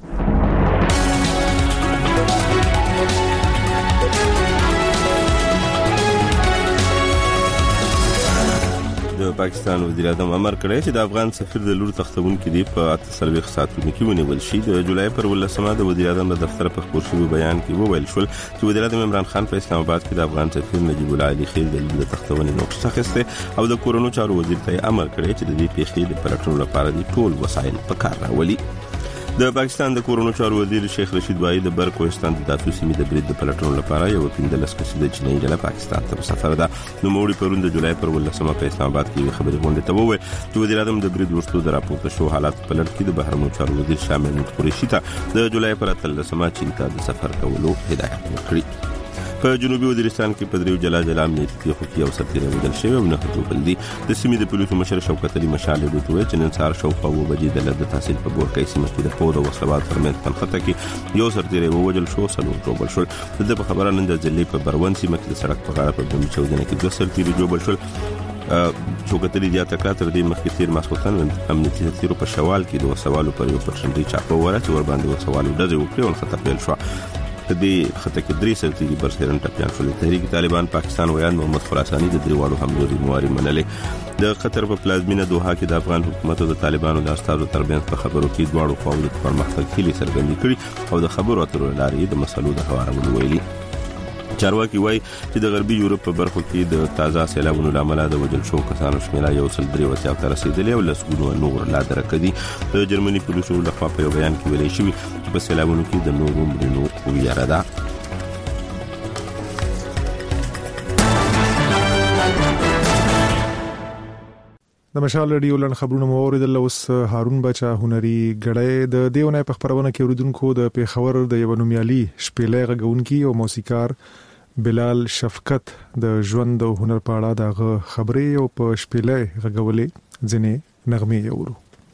د پاکستان وزیر اعظم امر کړی چې د افغان سفیر د لور تختون کې دی په اته سلويخ ساعتونو کې ونیول شي. د جولای پر ولسمه د وزیر اعظم د دفتر په خبر شوی بیان کې وویل شول چې وزیر اعظم عمران خان په اسلام آباد کې د افغان سفیر نجیب الله علي خیل د لور تختون نوښت اخیسته او د کورونو چارو وزیر ته امر کړی چې د دې پیښې د پلټنو لپاره د ټول وسایل په کار راولي. د پاکستان د کورونو چارو وزیر شیخ رشید وایي د بر کوهستان د داسو سیمې د برید د پلټنو لپاره یو پندلس کسیده چینی ډله پاکستان ته سفر ده. نو موړي پرون د جولای پر ولسمه په اسلام آباد کې خبري غونډه ته وویل چې وزیر اعظم د برید ورستو د راپورته شو حالات په لړ کې د بهرنیو چارو وزیر شاه محمود قریشي ته د جولای پر اتلسمه چین ته د سفر کولو هدایت ورکړی. په جنوبي وزیرستان کې په دریو جلا جلا امنیتي پیښو کې یو سرتیری وژل شوی او نه هټوبل دي. د سیمې د پولیسو مشر شوکت علي مشال دوی چې نن سهار شاوخوا اوه بجې د لږ تحصیل په ګورکۍ سیمه کې د پود او وسلوال ترمنځ تنخته کې یو سرتیری وژل شو، څلور ټوبل شول. د په خبره نن د ځلې په بروان سیمه کې د سړک په غاړه په بم چاودنه کې دوه سرتیری جوړ شول. شوکت علي د اتکا تر دې مخکې تیر ماسوتن امنیتي سرتیرو په شوال کې د وسوالو پر یو پرشنډي چاپو ورته ور باندې وسوالو دځه وکړي او خطر پیل شو. د دې خطر کې درې سرتیري برسرن ټپيان شول. تحریک طالبان پاکستان ویان محمد خراساني د دریوالو حملو ذمہواری منلې. د قطر په پلازمینه دوحه کې د افغان حکومت او د طالبانو د استازو ترمنځ په خبرو کې دواړو خواوو د پرمختګ کلی څرګندې کړي او د خبرو اترو لارې د مسلو د هوارولو ویلي. چارواکي وایي چې د غربي یورپ په برخو کې د تازه سیلابونو لامل د وژل شو کسانو شمېر یو سل درې وتیا ته رسیدلی او لسګونو نور لا درکدي. د جرمني پولیسو لخوا په یو بیان کې ویلي شوی چې په سیلابونو کې د نورو مړینو ویره ده. د مشال رادیو لن خبرونه مو اوریدل. اوس هارون بچا هنري غړې د دیونه په خبرونه کې اوریدونکو د پیښور د یو نومیالي شپېلې غونکي او موسیقار بلال شفقت د ژوند او هنر په اړه د خبرې او په شپېلې غږولې ځنې نغمې اورو.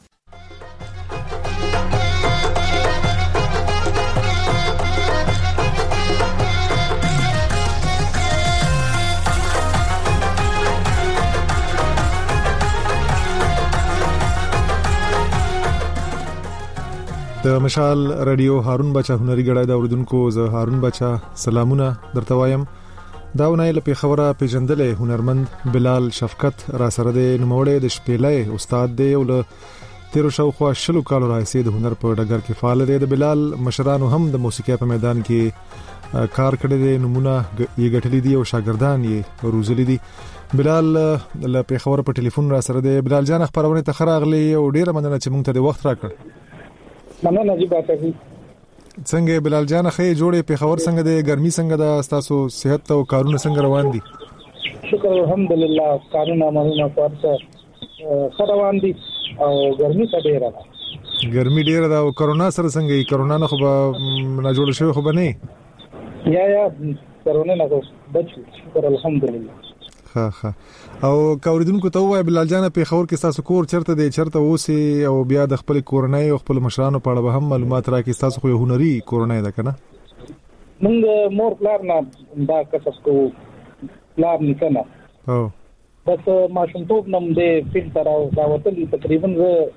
د مشال رادیو هارون بچا هنري غړای دا اوریدونکو زه هارون بچا سلامونه درته وایم. دا ونای له پیښوره پیژندلې هنرمند بلال شفقت را سره د نوموړې د شپېلې استاد دی او له تیر شو خو شلو کالو راځي د هنر په ډګر کې فعال دی. د بلال مشرانو هم د موسیقي په میدان کې کار کړی دی، نمونه یې ګټلې دي او شاګردان یې روزلي دي. بلال له پیښور په ټلیفون را سره دی. بلال جان خبرونه ته خراغلی او ډیره مننه چې مونږ ته د وخت راکړ. مننه نجیب تاسو څنګه بلال جان خې جوړې پیښور څنګه د ګرمي څنګه د تاسو صحت او کارونه څنګه روان دي؟ شکر الحمدلله کارونه مالونه پرڅ روان دي او ګرمي څه ډیره ده. ګرمي ډیره ده او کرونا سره څنګه ای کرونا نه خو به نه جوړ شوی خو به نه یا یا کرونا نه بچ شکر الحمدلله. ها ها او کوریدونکو ته وای بلال جان په خور کې تاسو کور چرته دی چرته اوسي او بیا د خپل کورنۍ او خپل مشرانو په اړه هم معلومات راکې تاسو خو هنري کورنۍ ده کنه؟ موږ مور پلار نه دا کسب کو پلار نکنه او بس ماشومتوب نم دې فلټر او دا وتلی تقریبا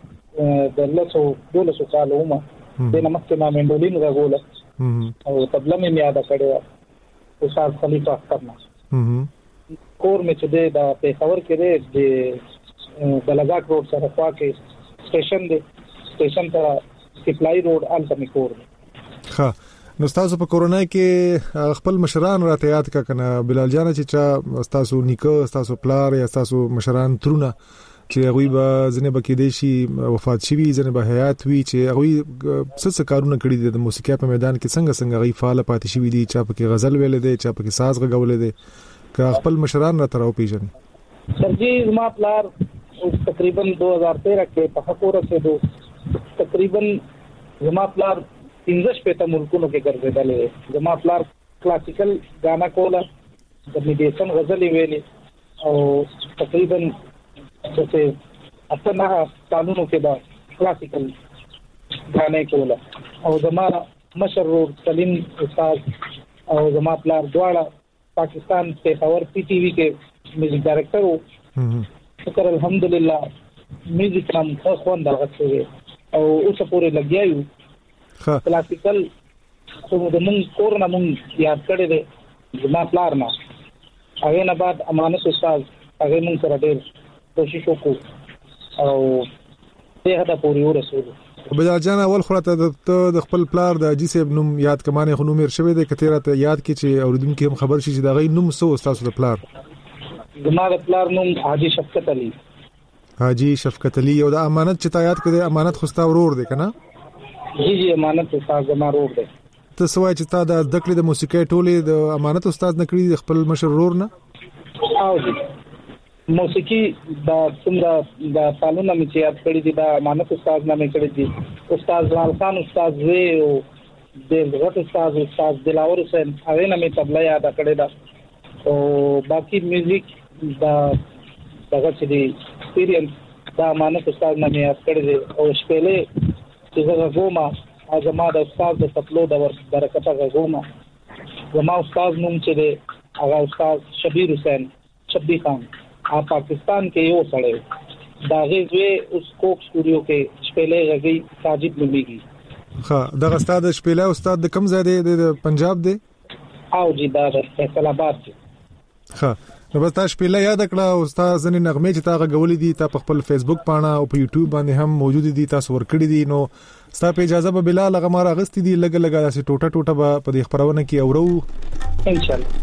د لاسو دولسو کالو ما د نمسته ما منډولین غوله او تبله مې یاد کړو استاد خلیفہ کرنا کور میں چدے دا پیښور کې دی د بلګاټ روډ سره خوا کې سټیشن دی، سټیشن ته سپلای روډ الته می کور دی. ها نو تاسو په کورونا کې خپل مشران راته یاد کا کنه بلال جان چې چا تاسو نیکه تاسو پلار یا تاسو مشران ترونه چې هغه به ځنه بکې دي شي وفات شي ځنه به حیات وي چې هغه څه څه کارونه کړی دي د موسیقي په میدان کې څنګه څنګه غي فعال پاتې شي دي چا په کې غزل ویل دي چا په کې ساز غوول دي که خپل مشران را تراو پیژني. سرجی زما پلار تقریبا دو ہزار تیرہ کې په حقوره سے دو تقریبا زما پلار پنځه شپږ ملکونو کې ګرځیدل. زما پلار کلاسیکل غانا کولا د میډیسن غزل ویلي او تقریبا څه اصله قانونو کې دا کلاسیکل غانې کوله او زما مشر سلیم استاد او زما پلار دواړه پاکستان پېښور پی ټي وی کې میوزیک ډایرکټر وو. شکر الحمدلله میوزیک هم خو خوند راغلی او اوس پورې لګیایو کلاسیکل خو د مونږ کورونه مونږ یاد کړی دی زما پلار نه. هغه نه بعد امانت استاد هغه مونږ سره ډېر کوشش وکړو او دغه د پوری ورسولو. بدر جان اول خلاته د خپل پلار د اجي صاحب نوم یاد کمانه خو نوم شوی د کتیره ته یاد کی چې اوریدونکو هم خبر شي چې دا غي نوم سو استاد د پلار. زما د پلار نوم حاجی شفقت علي. حاجی شفقت علي او د امانت چې تا یاد کړي امانت خوستا ورور دی کنه؟ جی جی امانت استاد زما ورور دی. ته سوای چې تا د دکړې د موسیقي ټولې د امانت استاد نکړي د خپل مشر ورور نه؟ او جی موسیقي دا څنګه د سالونه مې چې یاد کړی دي دا امانت استاد نه مې کړی دي. استاد جلال خان استاد وی او د غټ استاد استاد دلاور حسین هغه نه مې تبلا یاد کړی دا او باقي میوزیک دا دغه چې دی ایکسپیرینس دا امانت استاد نه مې یاد کړی دي او شپېلې چې زه غوما ازما د استاد د خپلو د برکته غوما زما استاد نوم چې دی هغه استاد شبیر حسین شبی خان ا پاکستان کې یو سړی دا غوې اوس کوک سټوډیو کې شپېلې غږی ساجد مليږي. ها دا استاد شپېلې استاد د کم ځای دی د پنجاب دی او جی دا فیصل آباد دی. ها نو بس تاسو شپېلې یاد کړه استاد زنی نغمه چې تاغه غولې دي تا په خپل فیسبوک پاڼه او په یوټیوب باندې هم موجود دي تاسو ورکړي دي نو ستا په اجازه به بلال هغه مار اغستی دي لګ لګا داسې ټوټه ټوټه به په دې خبرونه کې اورو ان شاء الله.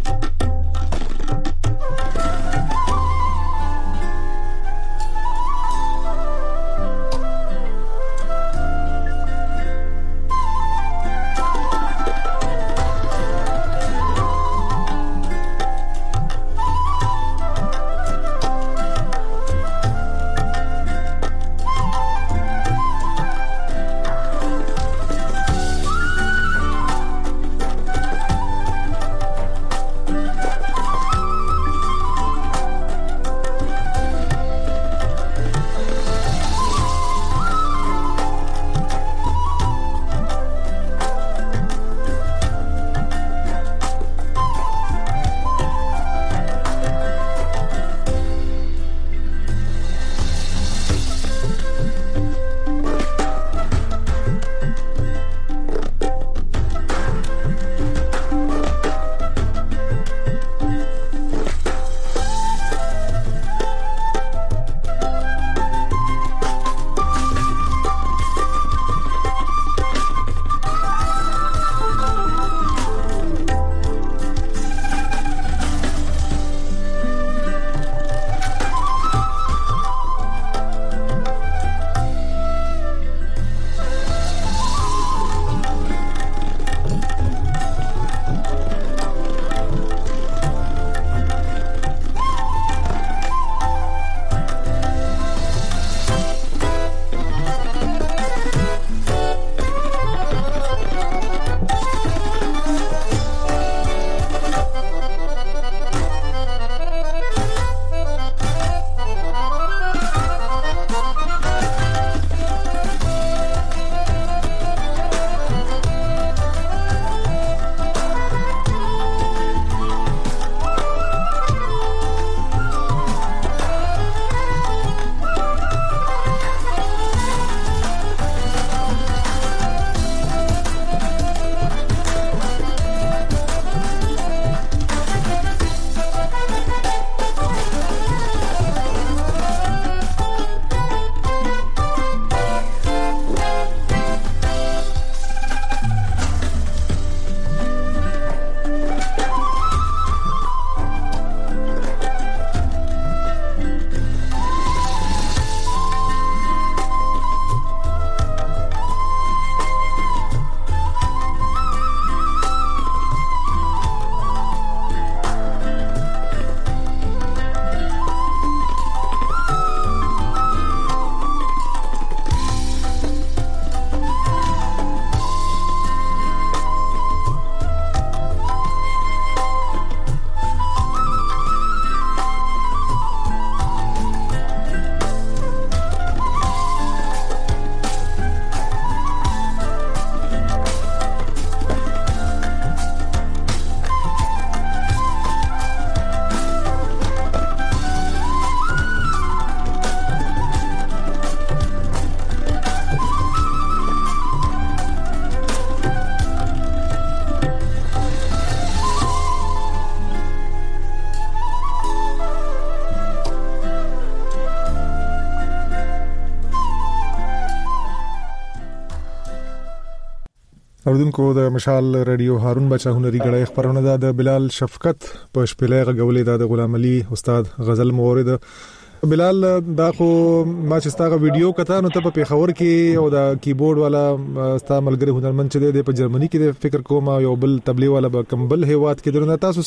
اوردونکو د مشال رادیو هارون بچا هنري غړې خبرونه ده د بلال شفقت په شپلې غولې د غلام علي استاد غزل مورد. بلال دا خو ما چې ستاسو ویډیو کته نو ته په پیښور کې او دا کیبورډ والا ستاسو ملګری هنرمند چې د په جرمني کې د فکر کوم یو بل تبلیغ والا به کمبل هیواد کې درنه تاسو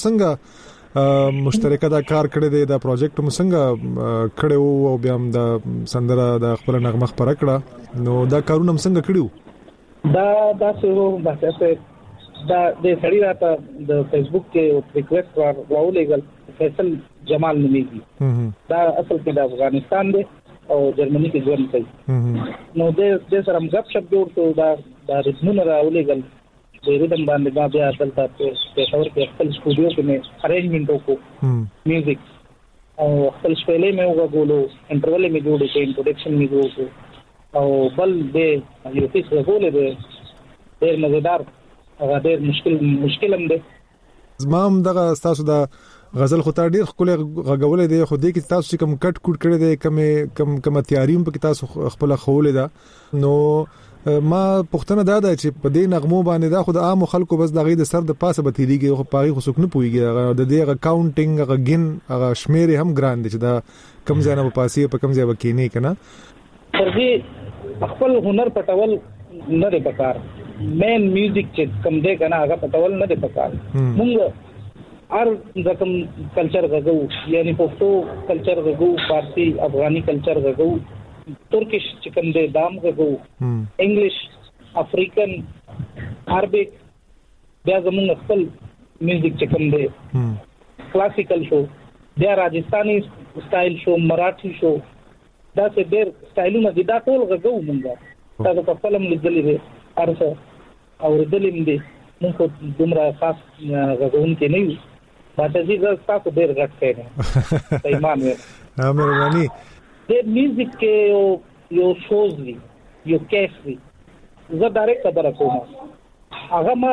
څنګه مشترکه دا کار کړی دی دا پروجیکټ مو څنګه کړو او بیا هم د سندره د خپل نغمه خبره کړه نو دا کارونه هم څنګه کړیو؟ دا دا څه بحثه دا د سړی راته د فیسبوک کې ریکوست راولېګل فیصل جمال نومېږي دا اصل کې د افغانستان دی او جرمني کې ژوند کوي نو د د سره غب شپ جوړ شو دا د ریتمونه راولېګل د ریتم باندې دا بیا دلته په تور کې خپل سټوډیو کې مې ارینجمنت وکړو میوزیک او خپل شپېلې مې وګورلو انټرول مې جوړ کړ انټروډکشن مې جوړ کړ او بل د یو څه غوړې ده ډېر مزیدار هغه ډېر مشکل مشکل هم ده زمام دغه تاسو دا غزل خو ته ډیر خپل غغولې دی خو دې کې تاسو کوم کټ کوټ کړی دی کوم کم کوم تیاریم په تاسو خپل خولې ده نو ما پښتنه دا ده چې په دې نغمو باندې دا خو د عام خلکو بس دغه د سر د پاسه به تیریږي خو پاغي خو څوک نه پويږي د دې اکاونټینګ هغه ګن هغه شمیر هم ګران دي چې دا کم ځای نه په پاسي په کم ځای وکینې کنه ترغه خپل هنر پټول نه دی پکار مین میوزیک چې کم دی کنه هغه پټول نه دی پکار مونږ هر رقم کلچر غو یعنی پښتو کلچر غو فارسی افغانی کلچر غو ترکیش چکم دے دام غو انګلیش افریقن عربیک بیا زمون خپل میوزیک چکم دے کلاسیکل شو بیا راجستانی سټایل شو مراఠی شو دا څه ډېر سټایلونه دي دا ټول غو مونږه دا په فلم لیدلې دي ارسه او ردلې دي موږ دومره خاص غوون کې نه یو باته زی زړه تاسو ډېر غټ کړئ پیمان مې ها مهرباني د میوزیک کې یو یو شوز دی یو کیس دی زه ډایرکټ خبره کوم هغه ما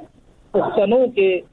پښتنو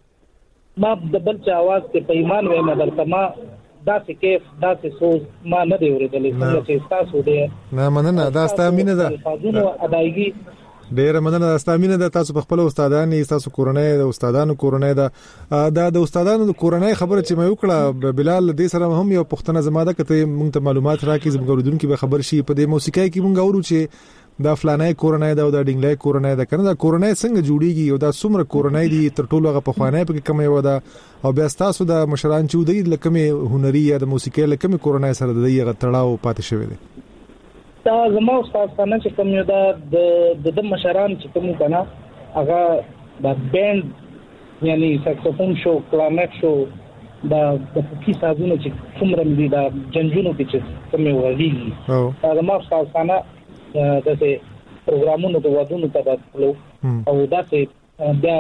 کې ما د بل چا आवाज کې پیمان مې مدر کما دا څه کیف دا څه سوز ما نه دی ورېدلې څنګه چې تاسو دې نه مننه دا ستاسو مینه ده فازونو ادایګي ډیره مننه استامینه د تاسو په خپل استادانو تاسو کورنۍ د استادانو کورنۍ د د استادانو د کورنۍ خبره چې مې وکړه بلال دې سره هم یو پښتنه زماده کته مونږ ته معلومات راکې زموږ ورودونکو به خبر شي په دې موسیقۍ کې مونږ اورو چې دا فلانای کورنۍ دا او دا ډینګلای کورنۍ دا کنه دا کورنۍ څنګه جوړیږي او دا څومره کورنۍ دي تر ټولو هغه په خوانای په کومه و دا او بیا تاسو د مشران چې دوی لکه هنري یا د موسیقۍ لکه کورنۍ سره د یغه تړاو پاتې شوی دی دا زما استاد څنګه چې کوم یو دا د د مشران چې کوم کنه هغه د بند یعنی ساکسوفون شو کلارنټ شو دا د فکی سازونه چې څومره دي دا جنجونو کې چې کوم یو غږیږي دا زما استاد څنګه د دې پروګرامونو د ودونو ته داخلو او دا چې بیا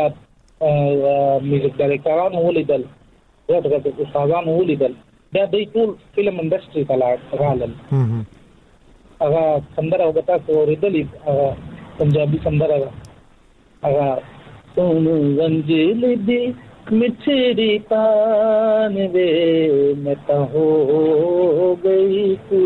میوزیک ډایرکټرانو ولیدل دا د استادانو ولیدل دا د ټول فلم انډستری ته راغلل هغه سندره وګتا سو ریدلې هغه پنجابي سندره هغه سونو زنجیل دی مٹھڑی پان وے میں تا ہو گئی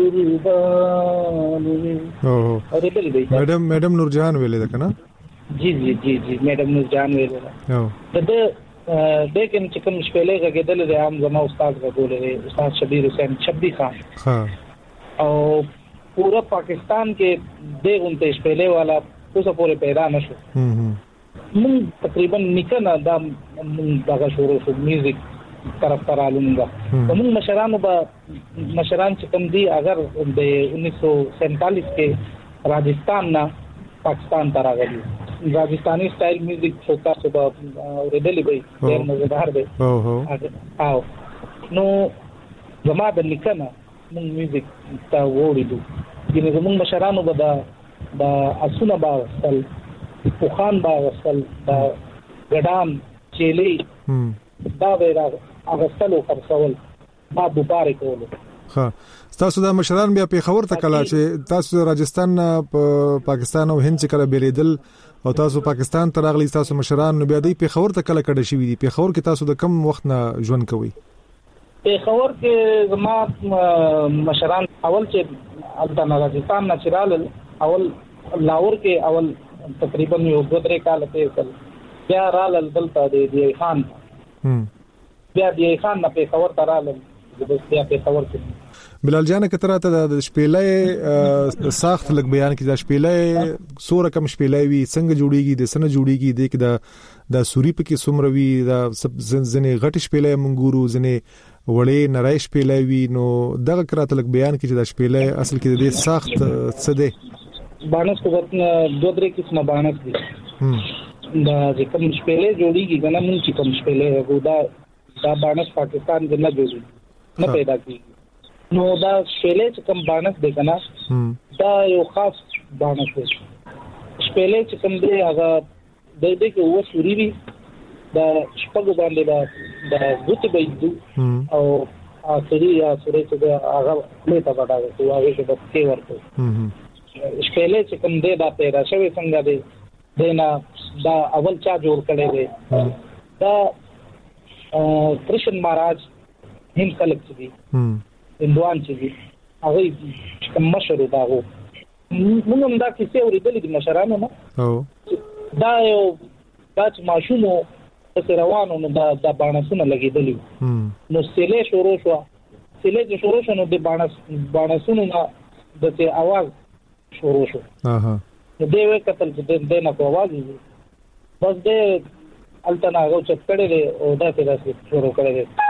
قربان او میډم میډم نورجهان ویلې ده کنه جی جی جی جی میډم نورجهان ویلې ده او د د کوم چې کوم شپېلې غږېدل د عام زما استاد غوړې استاد شبیر حسین شبی خان ها او پورا پاکستان کې د اونته شپېلې والا اوسه پورې پیدا نشو من تقریبا نکنه دا دغه شروع شو میوزیک طرف ته رالونګه کوم مشرانو با مشران چې کوم دي اگر د انیس سو سینتالیس کې راجستان نه پاکستان ته راغلي راجستاني سټایل میوزیک شوکا صبح ورېدلې وي ډېر مزیدار دی او او نو زما د نکنه مون میوزیک تا وړو دي زموږ مشرانو به دا د اسونه با وصل پوخان با وصل دا ګډام چيلي دا ویرا اغسلو خرڅول ما دوباره کولو ها تاسو د مشران بیا په خبر ته کلا چې تاسو راجستان په پاکستان او هند چې کله بیلیدل او تاسو پاکستان ته راغلی تاسو مشران بیا د په خبر ته کله کډه شوی دي په خبر کې تاسو د کم وخت نه ژوند کوي په خبر کې زما مشران اول چې البته راجستان نچرال اول لاهور کې اول تقریبا یو دوه درې کال تیر بیا رالل دلته دی خان بیا دی خان نه په خبر ترالل د بیا په خبر کې بلال جان کتره ته د شپېلې ساخت لګ بیان کې د شپېلې سور کم شپېلې وی څنګه جوړیږي د سن جوړیږي د کې د د سوري په کې سمروي د زنه غټ شپېلې منګورو زنه وړې نړۍ شپېلې وی نو دغه کراته لګ بیان کې د شپېلې اصل کې د ساخت څه دی بانس کو دوه درې قسمه بانس دي دا چې کوم شپېلې جوړیږي کنه مونږ چې کوم شپېلې هغه دا دا بانس پاکستان کې نه جوړي نه پیدا کیږي نو دا شپېلې چې کوم بانس دی کنه دا یو خاص بانس دی شپېلې چې کوم دی هغه د دې کې و سوري وی دا شپږ باندې دا د غوتی بيدو او اخري یا سوري چې هغه له تا پټاږي او هغه کې د کې ورته شپېلې چې کوم دی دا پیدا شوی څنګه دی دینا دا اول چا جوړ کړي دی دا کرشن مہاراج هند کلک دی اندوان چې دي هغه کوم مشر دا وو موږ هم دا کیسه ورېدلې د مشرانو نه او دا یو دا چې ماشومو په روانو نو دا د باڼسونه لګېدلې نو سیلې شروع شو سیلې چې شروع شو نو د باڼس باڼسونو نه د ته आवाज شروع شو اها دې وې کتل چې د نه په आवाज بس دې التنا غو چې کړي او دا څه شروع کړي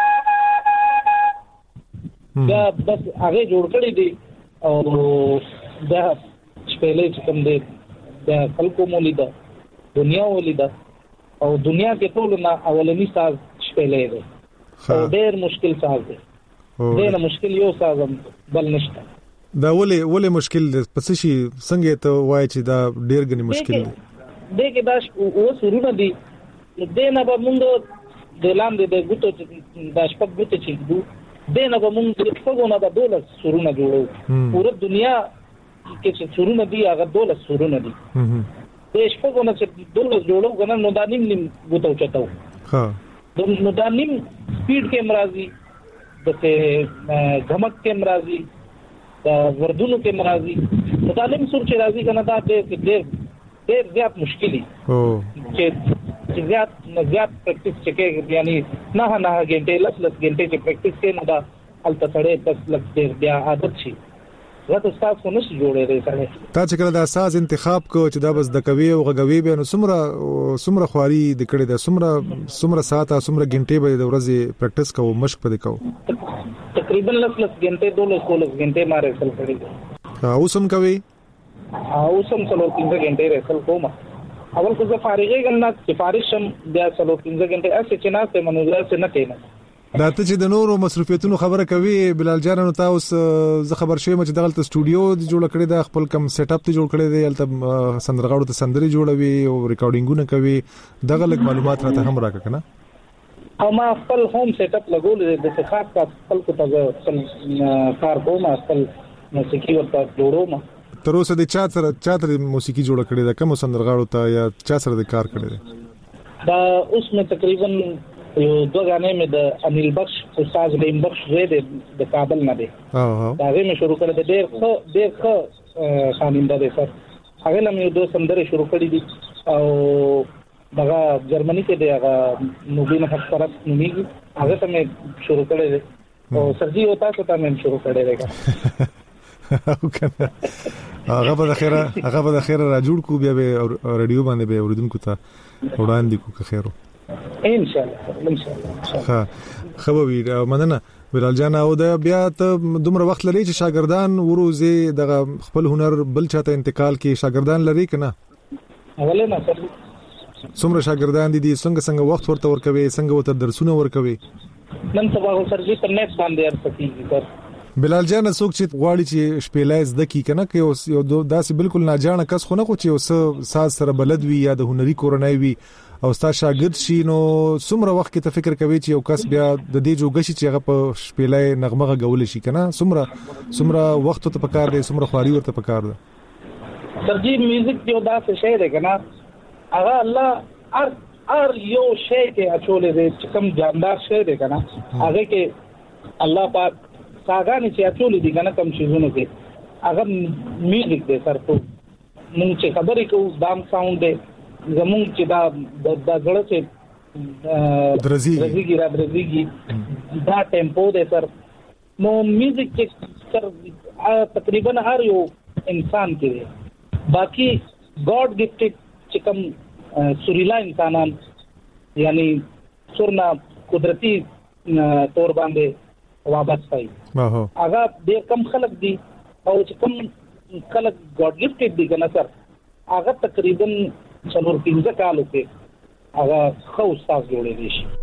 دا بس هغه جوړ کړی دی او دا شپېلې چې کوم دی دا خلکو مولیدا دنیا ولیدا او دنیا کې ټول نه اولنی ساز شپېلې دی او ډېر مشکل ساز دی ډېر مشکل یو ساز بل نشته دا ولې ولې مشکل دی پس شي څنګه ته وای چې دا ډېر غني مشکل دی دې کې دا او سرونه دي دې نه به موږ د لاندې د ګوتو د شپږ ګوتو چې دینه به موږ د څنګه د دولت سرونه جوړو پوره دنیا کې چې سرونه دي هغه دولت سرونه دي د شپږو نه چې دولت جوړو کنه نو دا نیم نیم غوتو چتاو ها نو دا نیم سپیډ کې مرাজি د څه غمک کې مرাজি دا وردونو کې مرাজি دا نیم سر چې راځي کنه دا ډېر ډېر ډېر زیات مشکلي او چې زیات زیات پریکټیس چې یعنی نه نه غنټه لس لس غنټه چې پریکټیس کې نه دا الته سره دس لس ډېر بیا عادت شي راته تاسو نو شي جوړې لري سره تا چې کله دا اساس انتخاب کو چې دا بس د کوي او غوي به نو سمره سمره خواري د کړي دا سمره سمره ساعت سمره غنټه به د ورځې پریکټیس کوو مشق پدې کوو تقریبا لس لس غنټه دولس دولس غنټه ماره سل کړي او سم کوي او سم څلور پنځه غنټه رسل کوم اول کو زه فارغې ګنه سفارش شم بیا څلور پنځه غنټه اسې چې نه ته منو زه نه کېنه دا ته چې د نورو مصرفیتونو خبره کوي بلال جان نو تاسو زه خبر شوم چې دغه استودیو جوړ کړی د خپل کم سیټ اپ ته جوړ کړی دی البته سندرغاړو ته سندري جوړوي او ریکارډینګونه کوي دغه لږ معلومات راته هم راکړه کنه او ما خپل هوم سیټ اپ لګول د څه خاص خپل کو ته کار کوم خپل موسیقي ورته جوړوم تر اوسه د چا سره چا تر موسیقي جوړ کړی دا کوم سندرغاړو ته یا چا سره د کار کړی دی دا اوس مې تقریبا یو دوه غانې مې د انیل بخش استاد ریم بخش زه د کابل نه دی ها ها دا مې شروع کړل د ډېر ښه ډېر ښه خاننده دی سر هغه لمه یو دوه سندرې شروع کړې دي او دغه جرمني کې دی هغه نوبین حق پرست نومیږي هغه ته مې شروع کړل دي او سرجی وتا څه ته مې شروع کړل دی او کنه هغه به خیره هغه به خیره را جوړ کو بیا به رادیو باندې به اوریدونکو ته وړاندې کو که خیرو ان شاء الله ان شاء الله ها خبوي مننه بلال جان او دا بیا ته دومره وخت لري چې شاګردان وروزي د خپل هنر بل چاته انتقال کې شاګردان لري کنه اوله نه سر څومره شاګردان دي څنګه څنګه وخت ورته ورکوي څنګه ورته درسونه ورکوي نن سبا سر دې په نت باندې ارسکیږي سر بلال جان څوک چې غواړي چې شپېلې زده کی کنه کې یو داسې بالکل ناجانه کس خو نه کو چې اوس ساز سره بلد وي یا د هنري کورنۍ وي او ستا شاګرد شي نو څومره وخت کې ته فکر کوي چې یو کس بیا د دې جوګ شي چې هغه په شپېلې نغمه غول شي کنه څومره څومره وخت ته پکار دی څومره خواري ورته پکار ده سرجی میوزیک یو داسې شی دی کنه هغه الله هر هر یو شی کې اچولې دی چې کوم جاندار شی دی کنه هغه کې الله پاک ساګانې چې اچولې دي کنه کوم شیزونه کې هغه میوزیک دی سر ته مونږ چې خبرې کوو دام ساوند دی زمونږ چې دا د غړ چې درزيږي را درزيږي دا ټیمپو دی سر. نو میوزیک چې سر تقریبا هر یو انسان کې دی. باقي ګاډ گفټډ چې کوم سوریلا انسانان یعنی سرنا قدرتی تور باندې وابسته وي هغه ډېر کم خلک دي او چې کوم خلک ګاډ گفټډ دي کنه سر هغه تقریبا څلور پنځه کالو کې هغه خو استاد جوړېږي شي.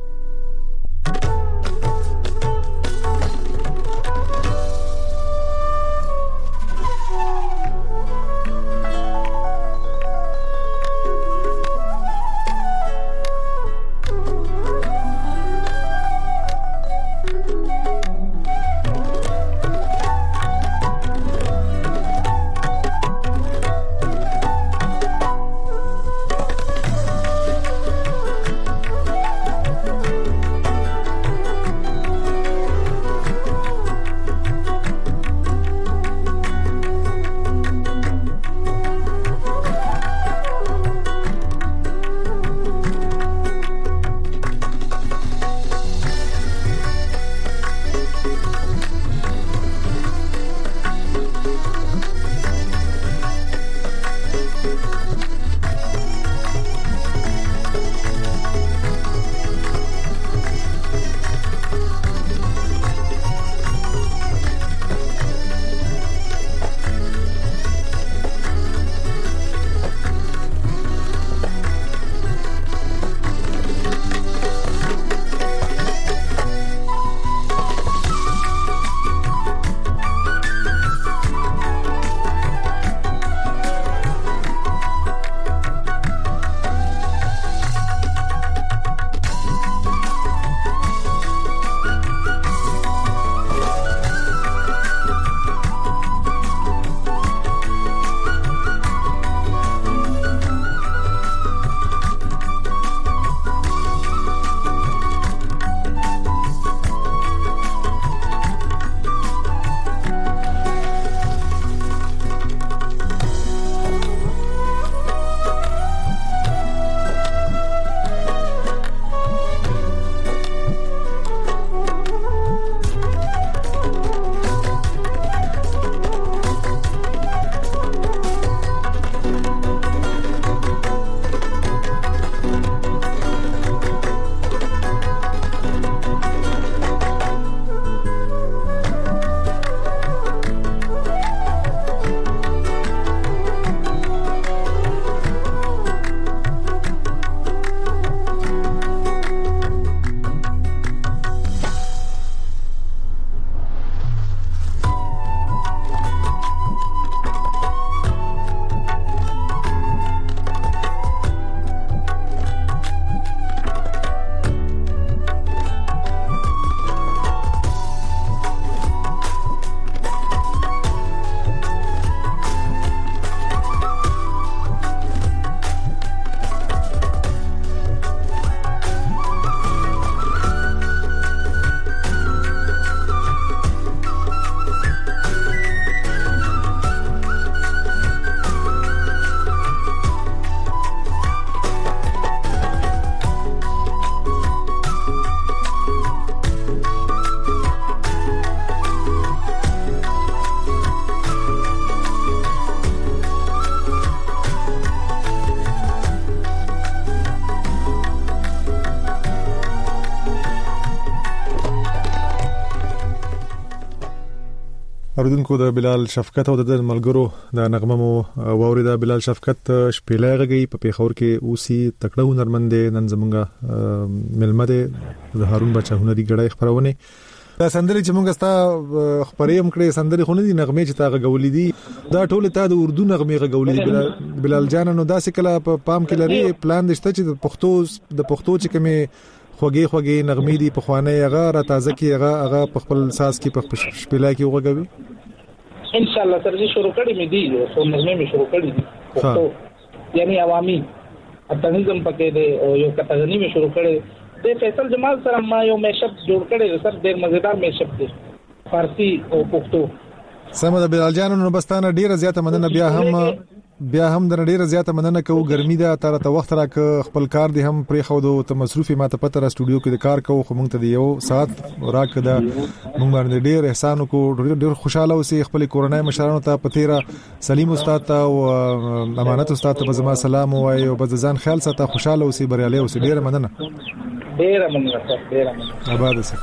اوریدونکو د بلال شفقت او د ملګرو د نغمه مو ووري د بلال شفقت شپېلې غږی په پیښور کې اوسي تکړه هنرمند نن زمونږه ملمده د هارون بچا هنري غړای خبرونه دا سندري چې مونږه ستا خبرې هم کړې سندري خو نه دي نغمه چې تا غولې دي دا ټول ته د اردو نغمه غولې دي بلال جان نو دا سکه په پام کې لري پلان دشته چې د پښتو د پښتو چې کومه خوږی خوږی نغمې دي په خوانه هغه را تازه کی هغه هغه په خپل ساز کې په شپېلې کې وګوي ان شاء الله سره شروع کړی مې دي او نغمې مې شروع کړې دي پښتو یعنی عوامي اتنظم پکې دي او یو کتاغنی مې شروع کړی د فیصل جمال سره ما یو میشپ جوړ کړی سر ډېر مزیدار میشپ دی فارسی او پښتو سم د بلال جان نو بستانه ډیره زیاته مننه بیا هم بیا هم د ډیره زیاته مننه کوو ګرمي ده تر ته وخت راک خپل کار دی هم پرې خو د ته مصروفي ماته پته را سټوډیو کې د کار کوو خو مونږ ته د یو ساعت راک ده مونږ باندې ډیر احسان کو ډیر خوشاله اوسې خپل کورنۍ مشرانو ته پتیرا سلیم استاد ته او امانت استاد ته زما سلام وایي او بد ځان خیال ساته خوشاله اوسې بریالي اوسې ډیر مننه ډیر مننه ډیر مننه آباد اوسې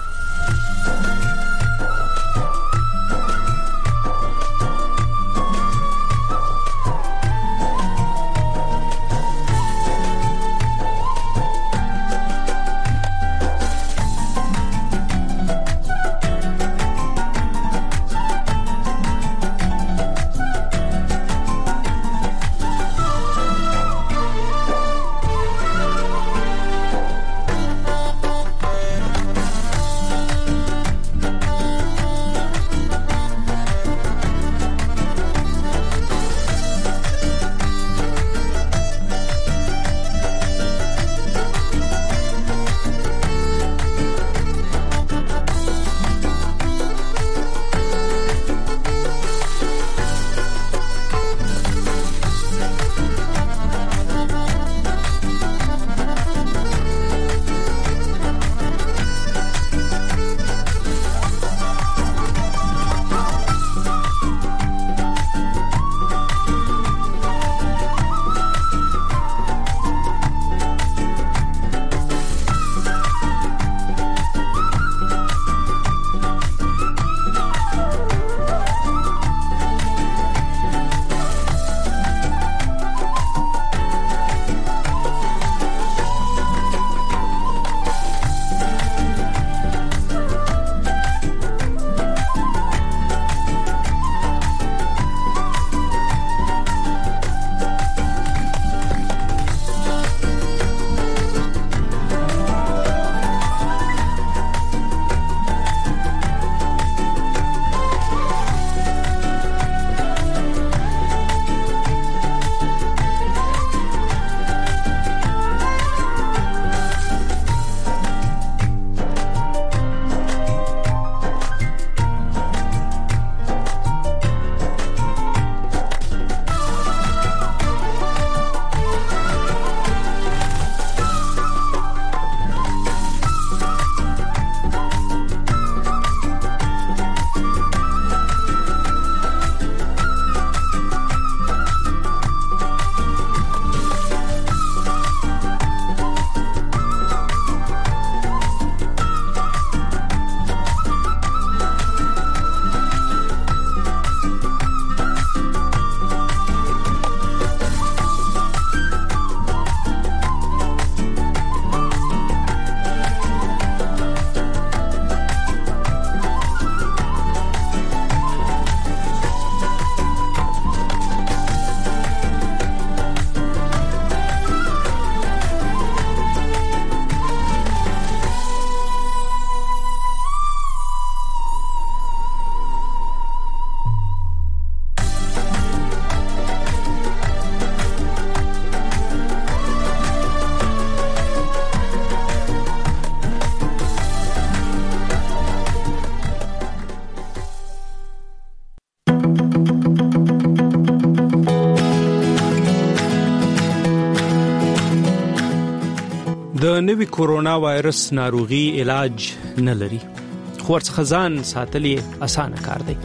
د نوي کورونا وایرس ناروغي علاج نه لري خو ورڅخه ځان ساتل یې اسانه کار دی.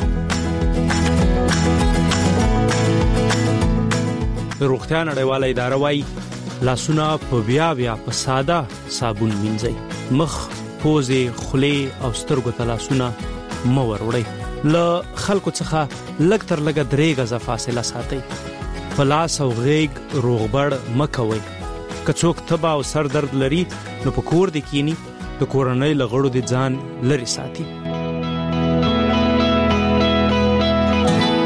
روغتیا نړیواله اداره وايي لاسونه په بیا بیا په ساده صابون مینځئ، مخ، پوزې، خولې او سترګو ته لاسونه مه وروړئ. له خلکو څخه لږ تر لږه درې غزه فاصله ساتئ. په لاس او غیږ روغبړ مه کوئ. که څوک تبه او سر درد لري نو په کور دې کینی، د کورنۍ له غړو دې ځان لرې ساتي.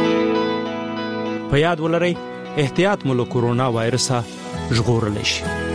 په یاد ولرئ احتیاط مو له کورونا وایرسه ژغورلی شي.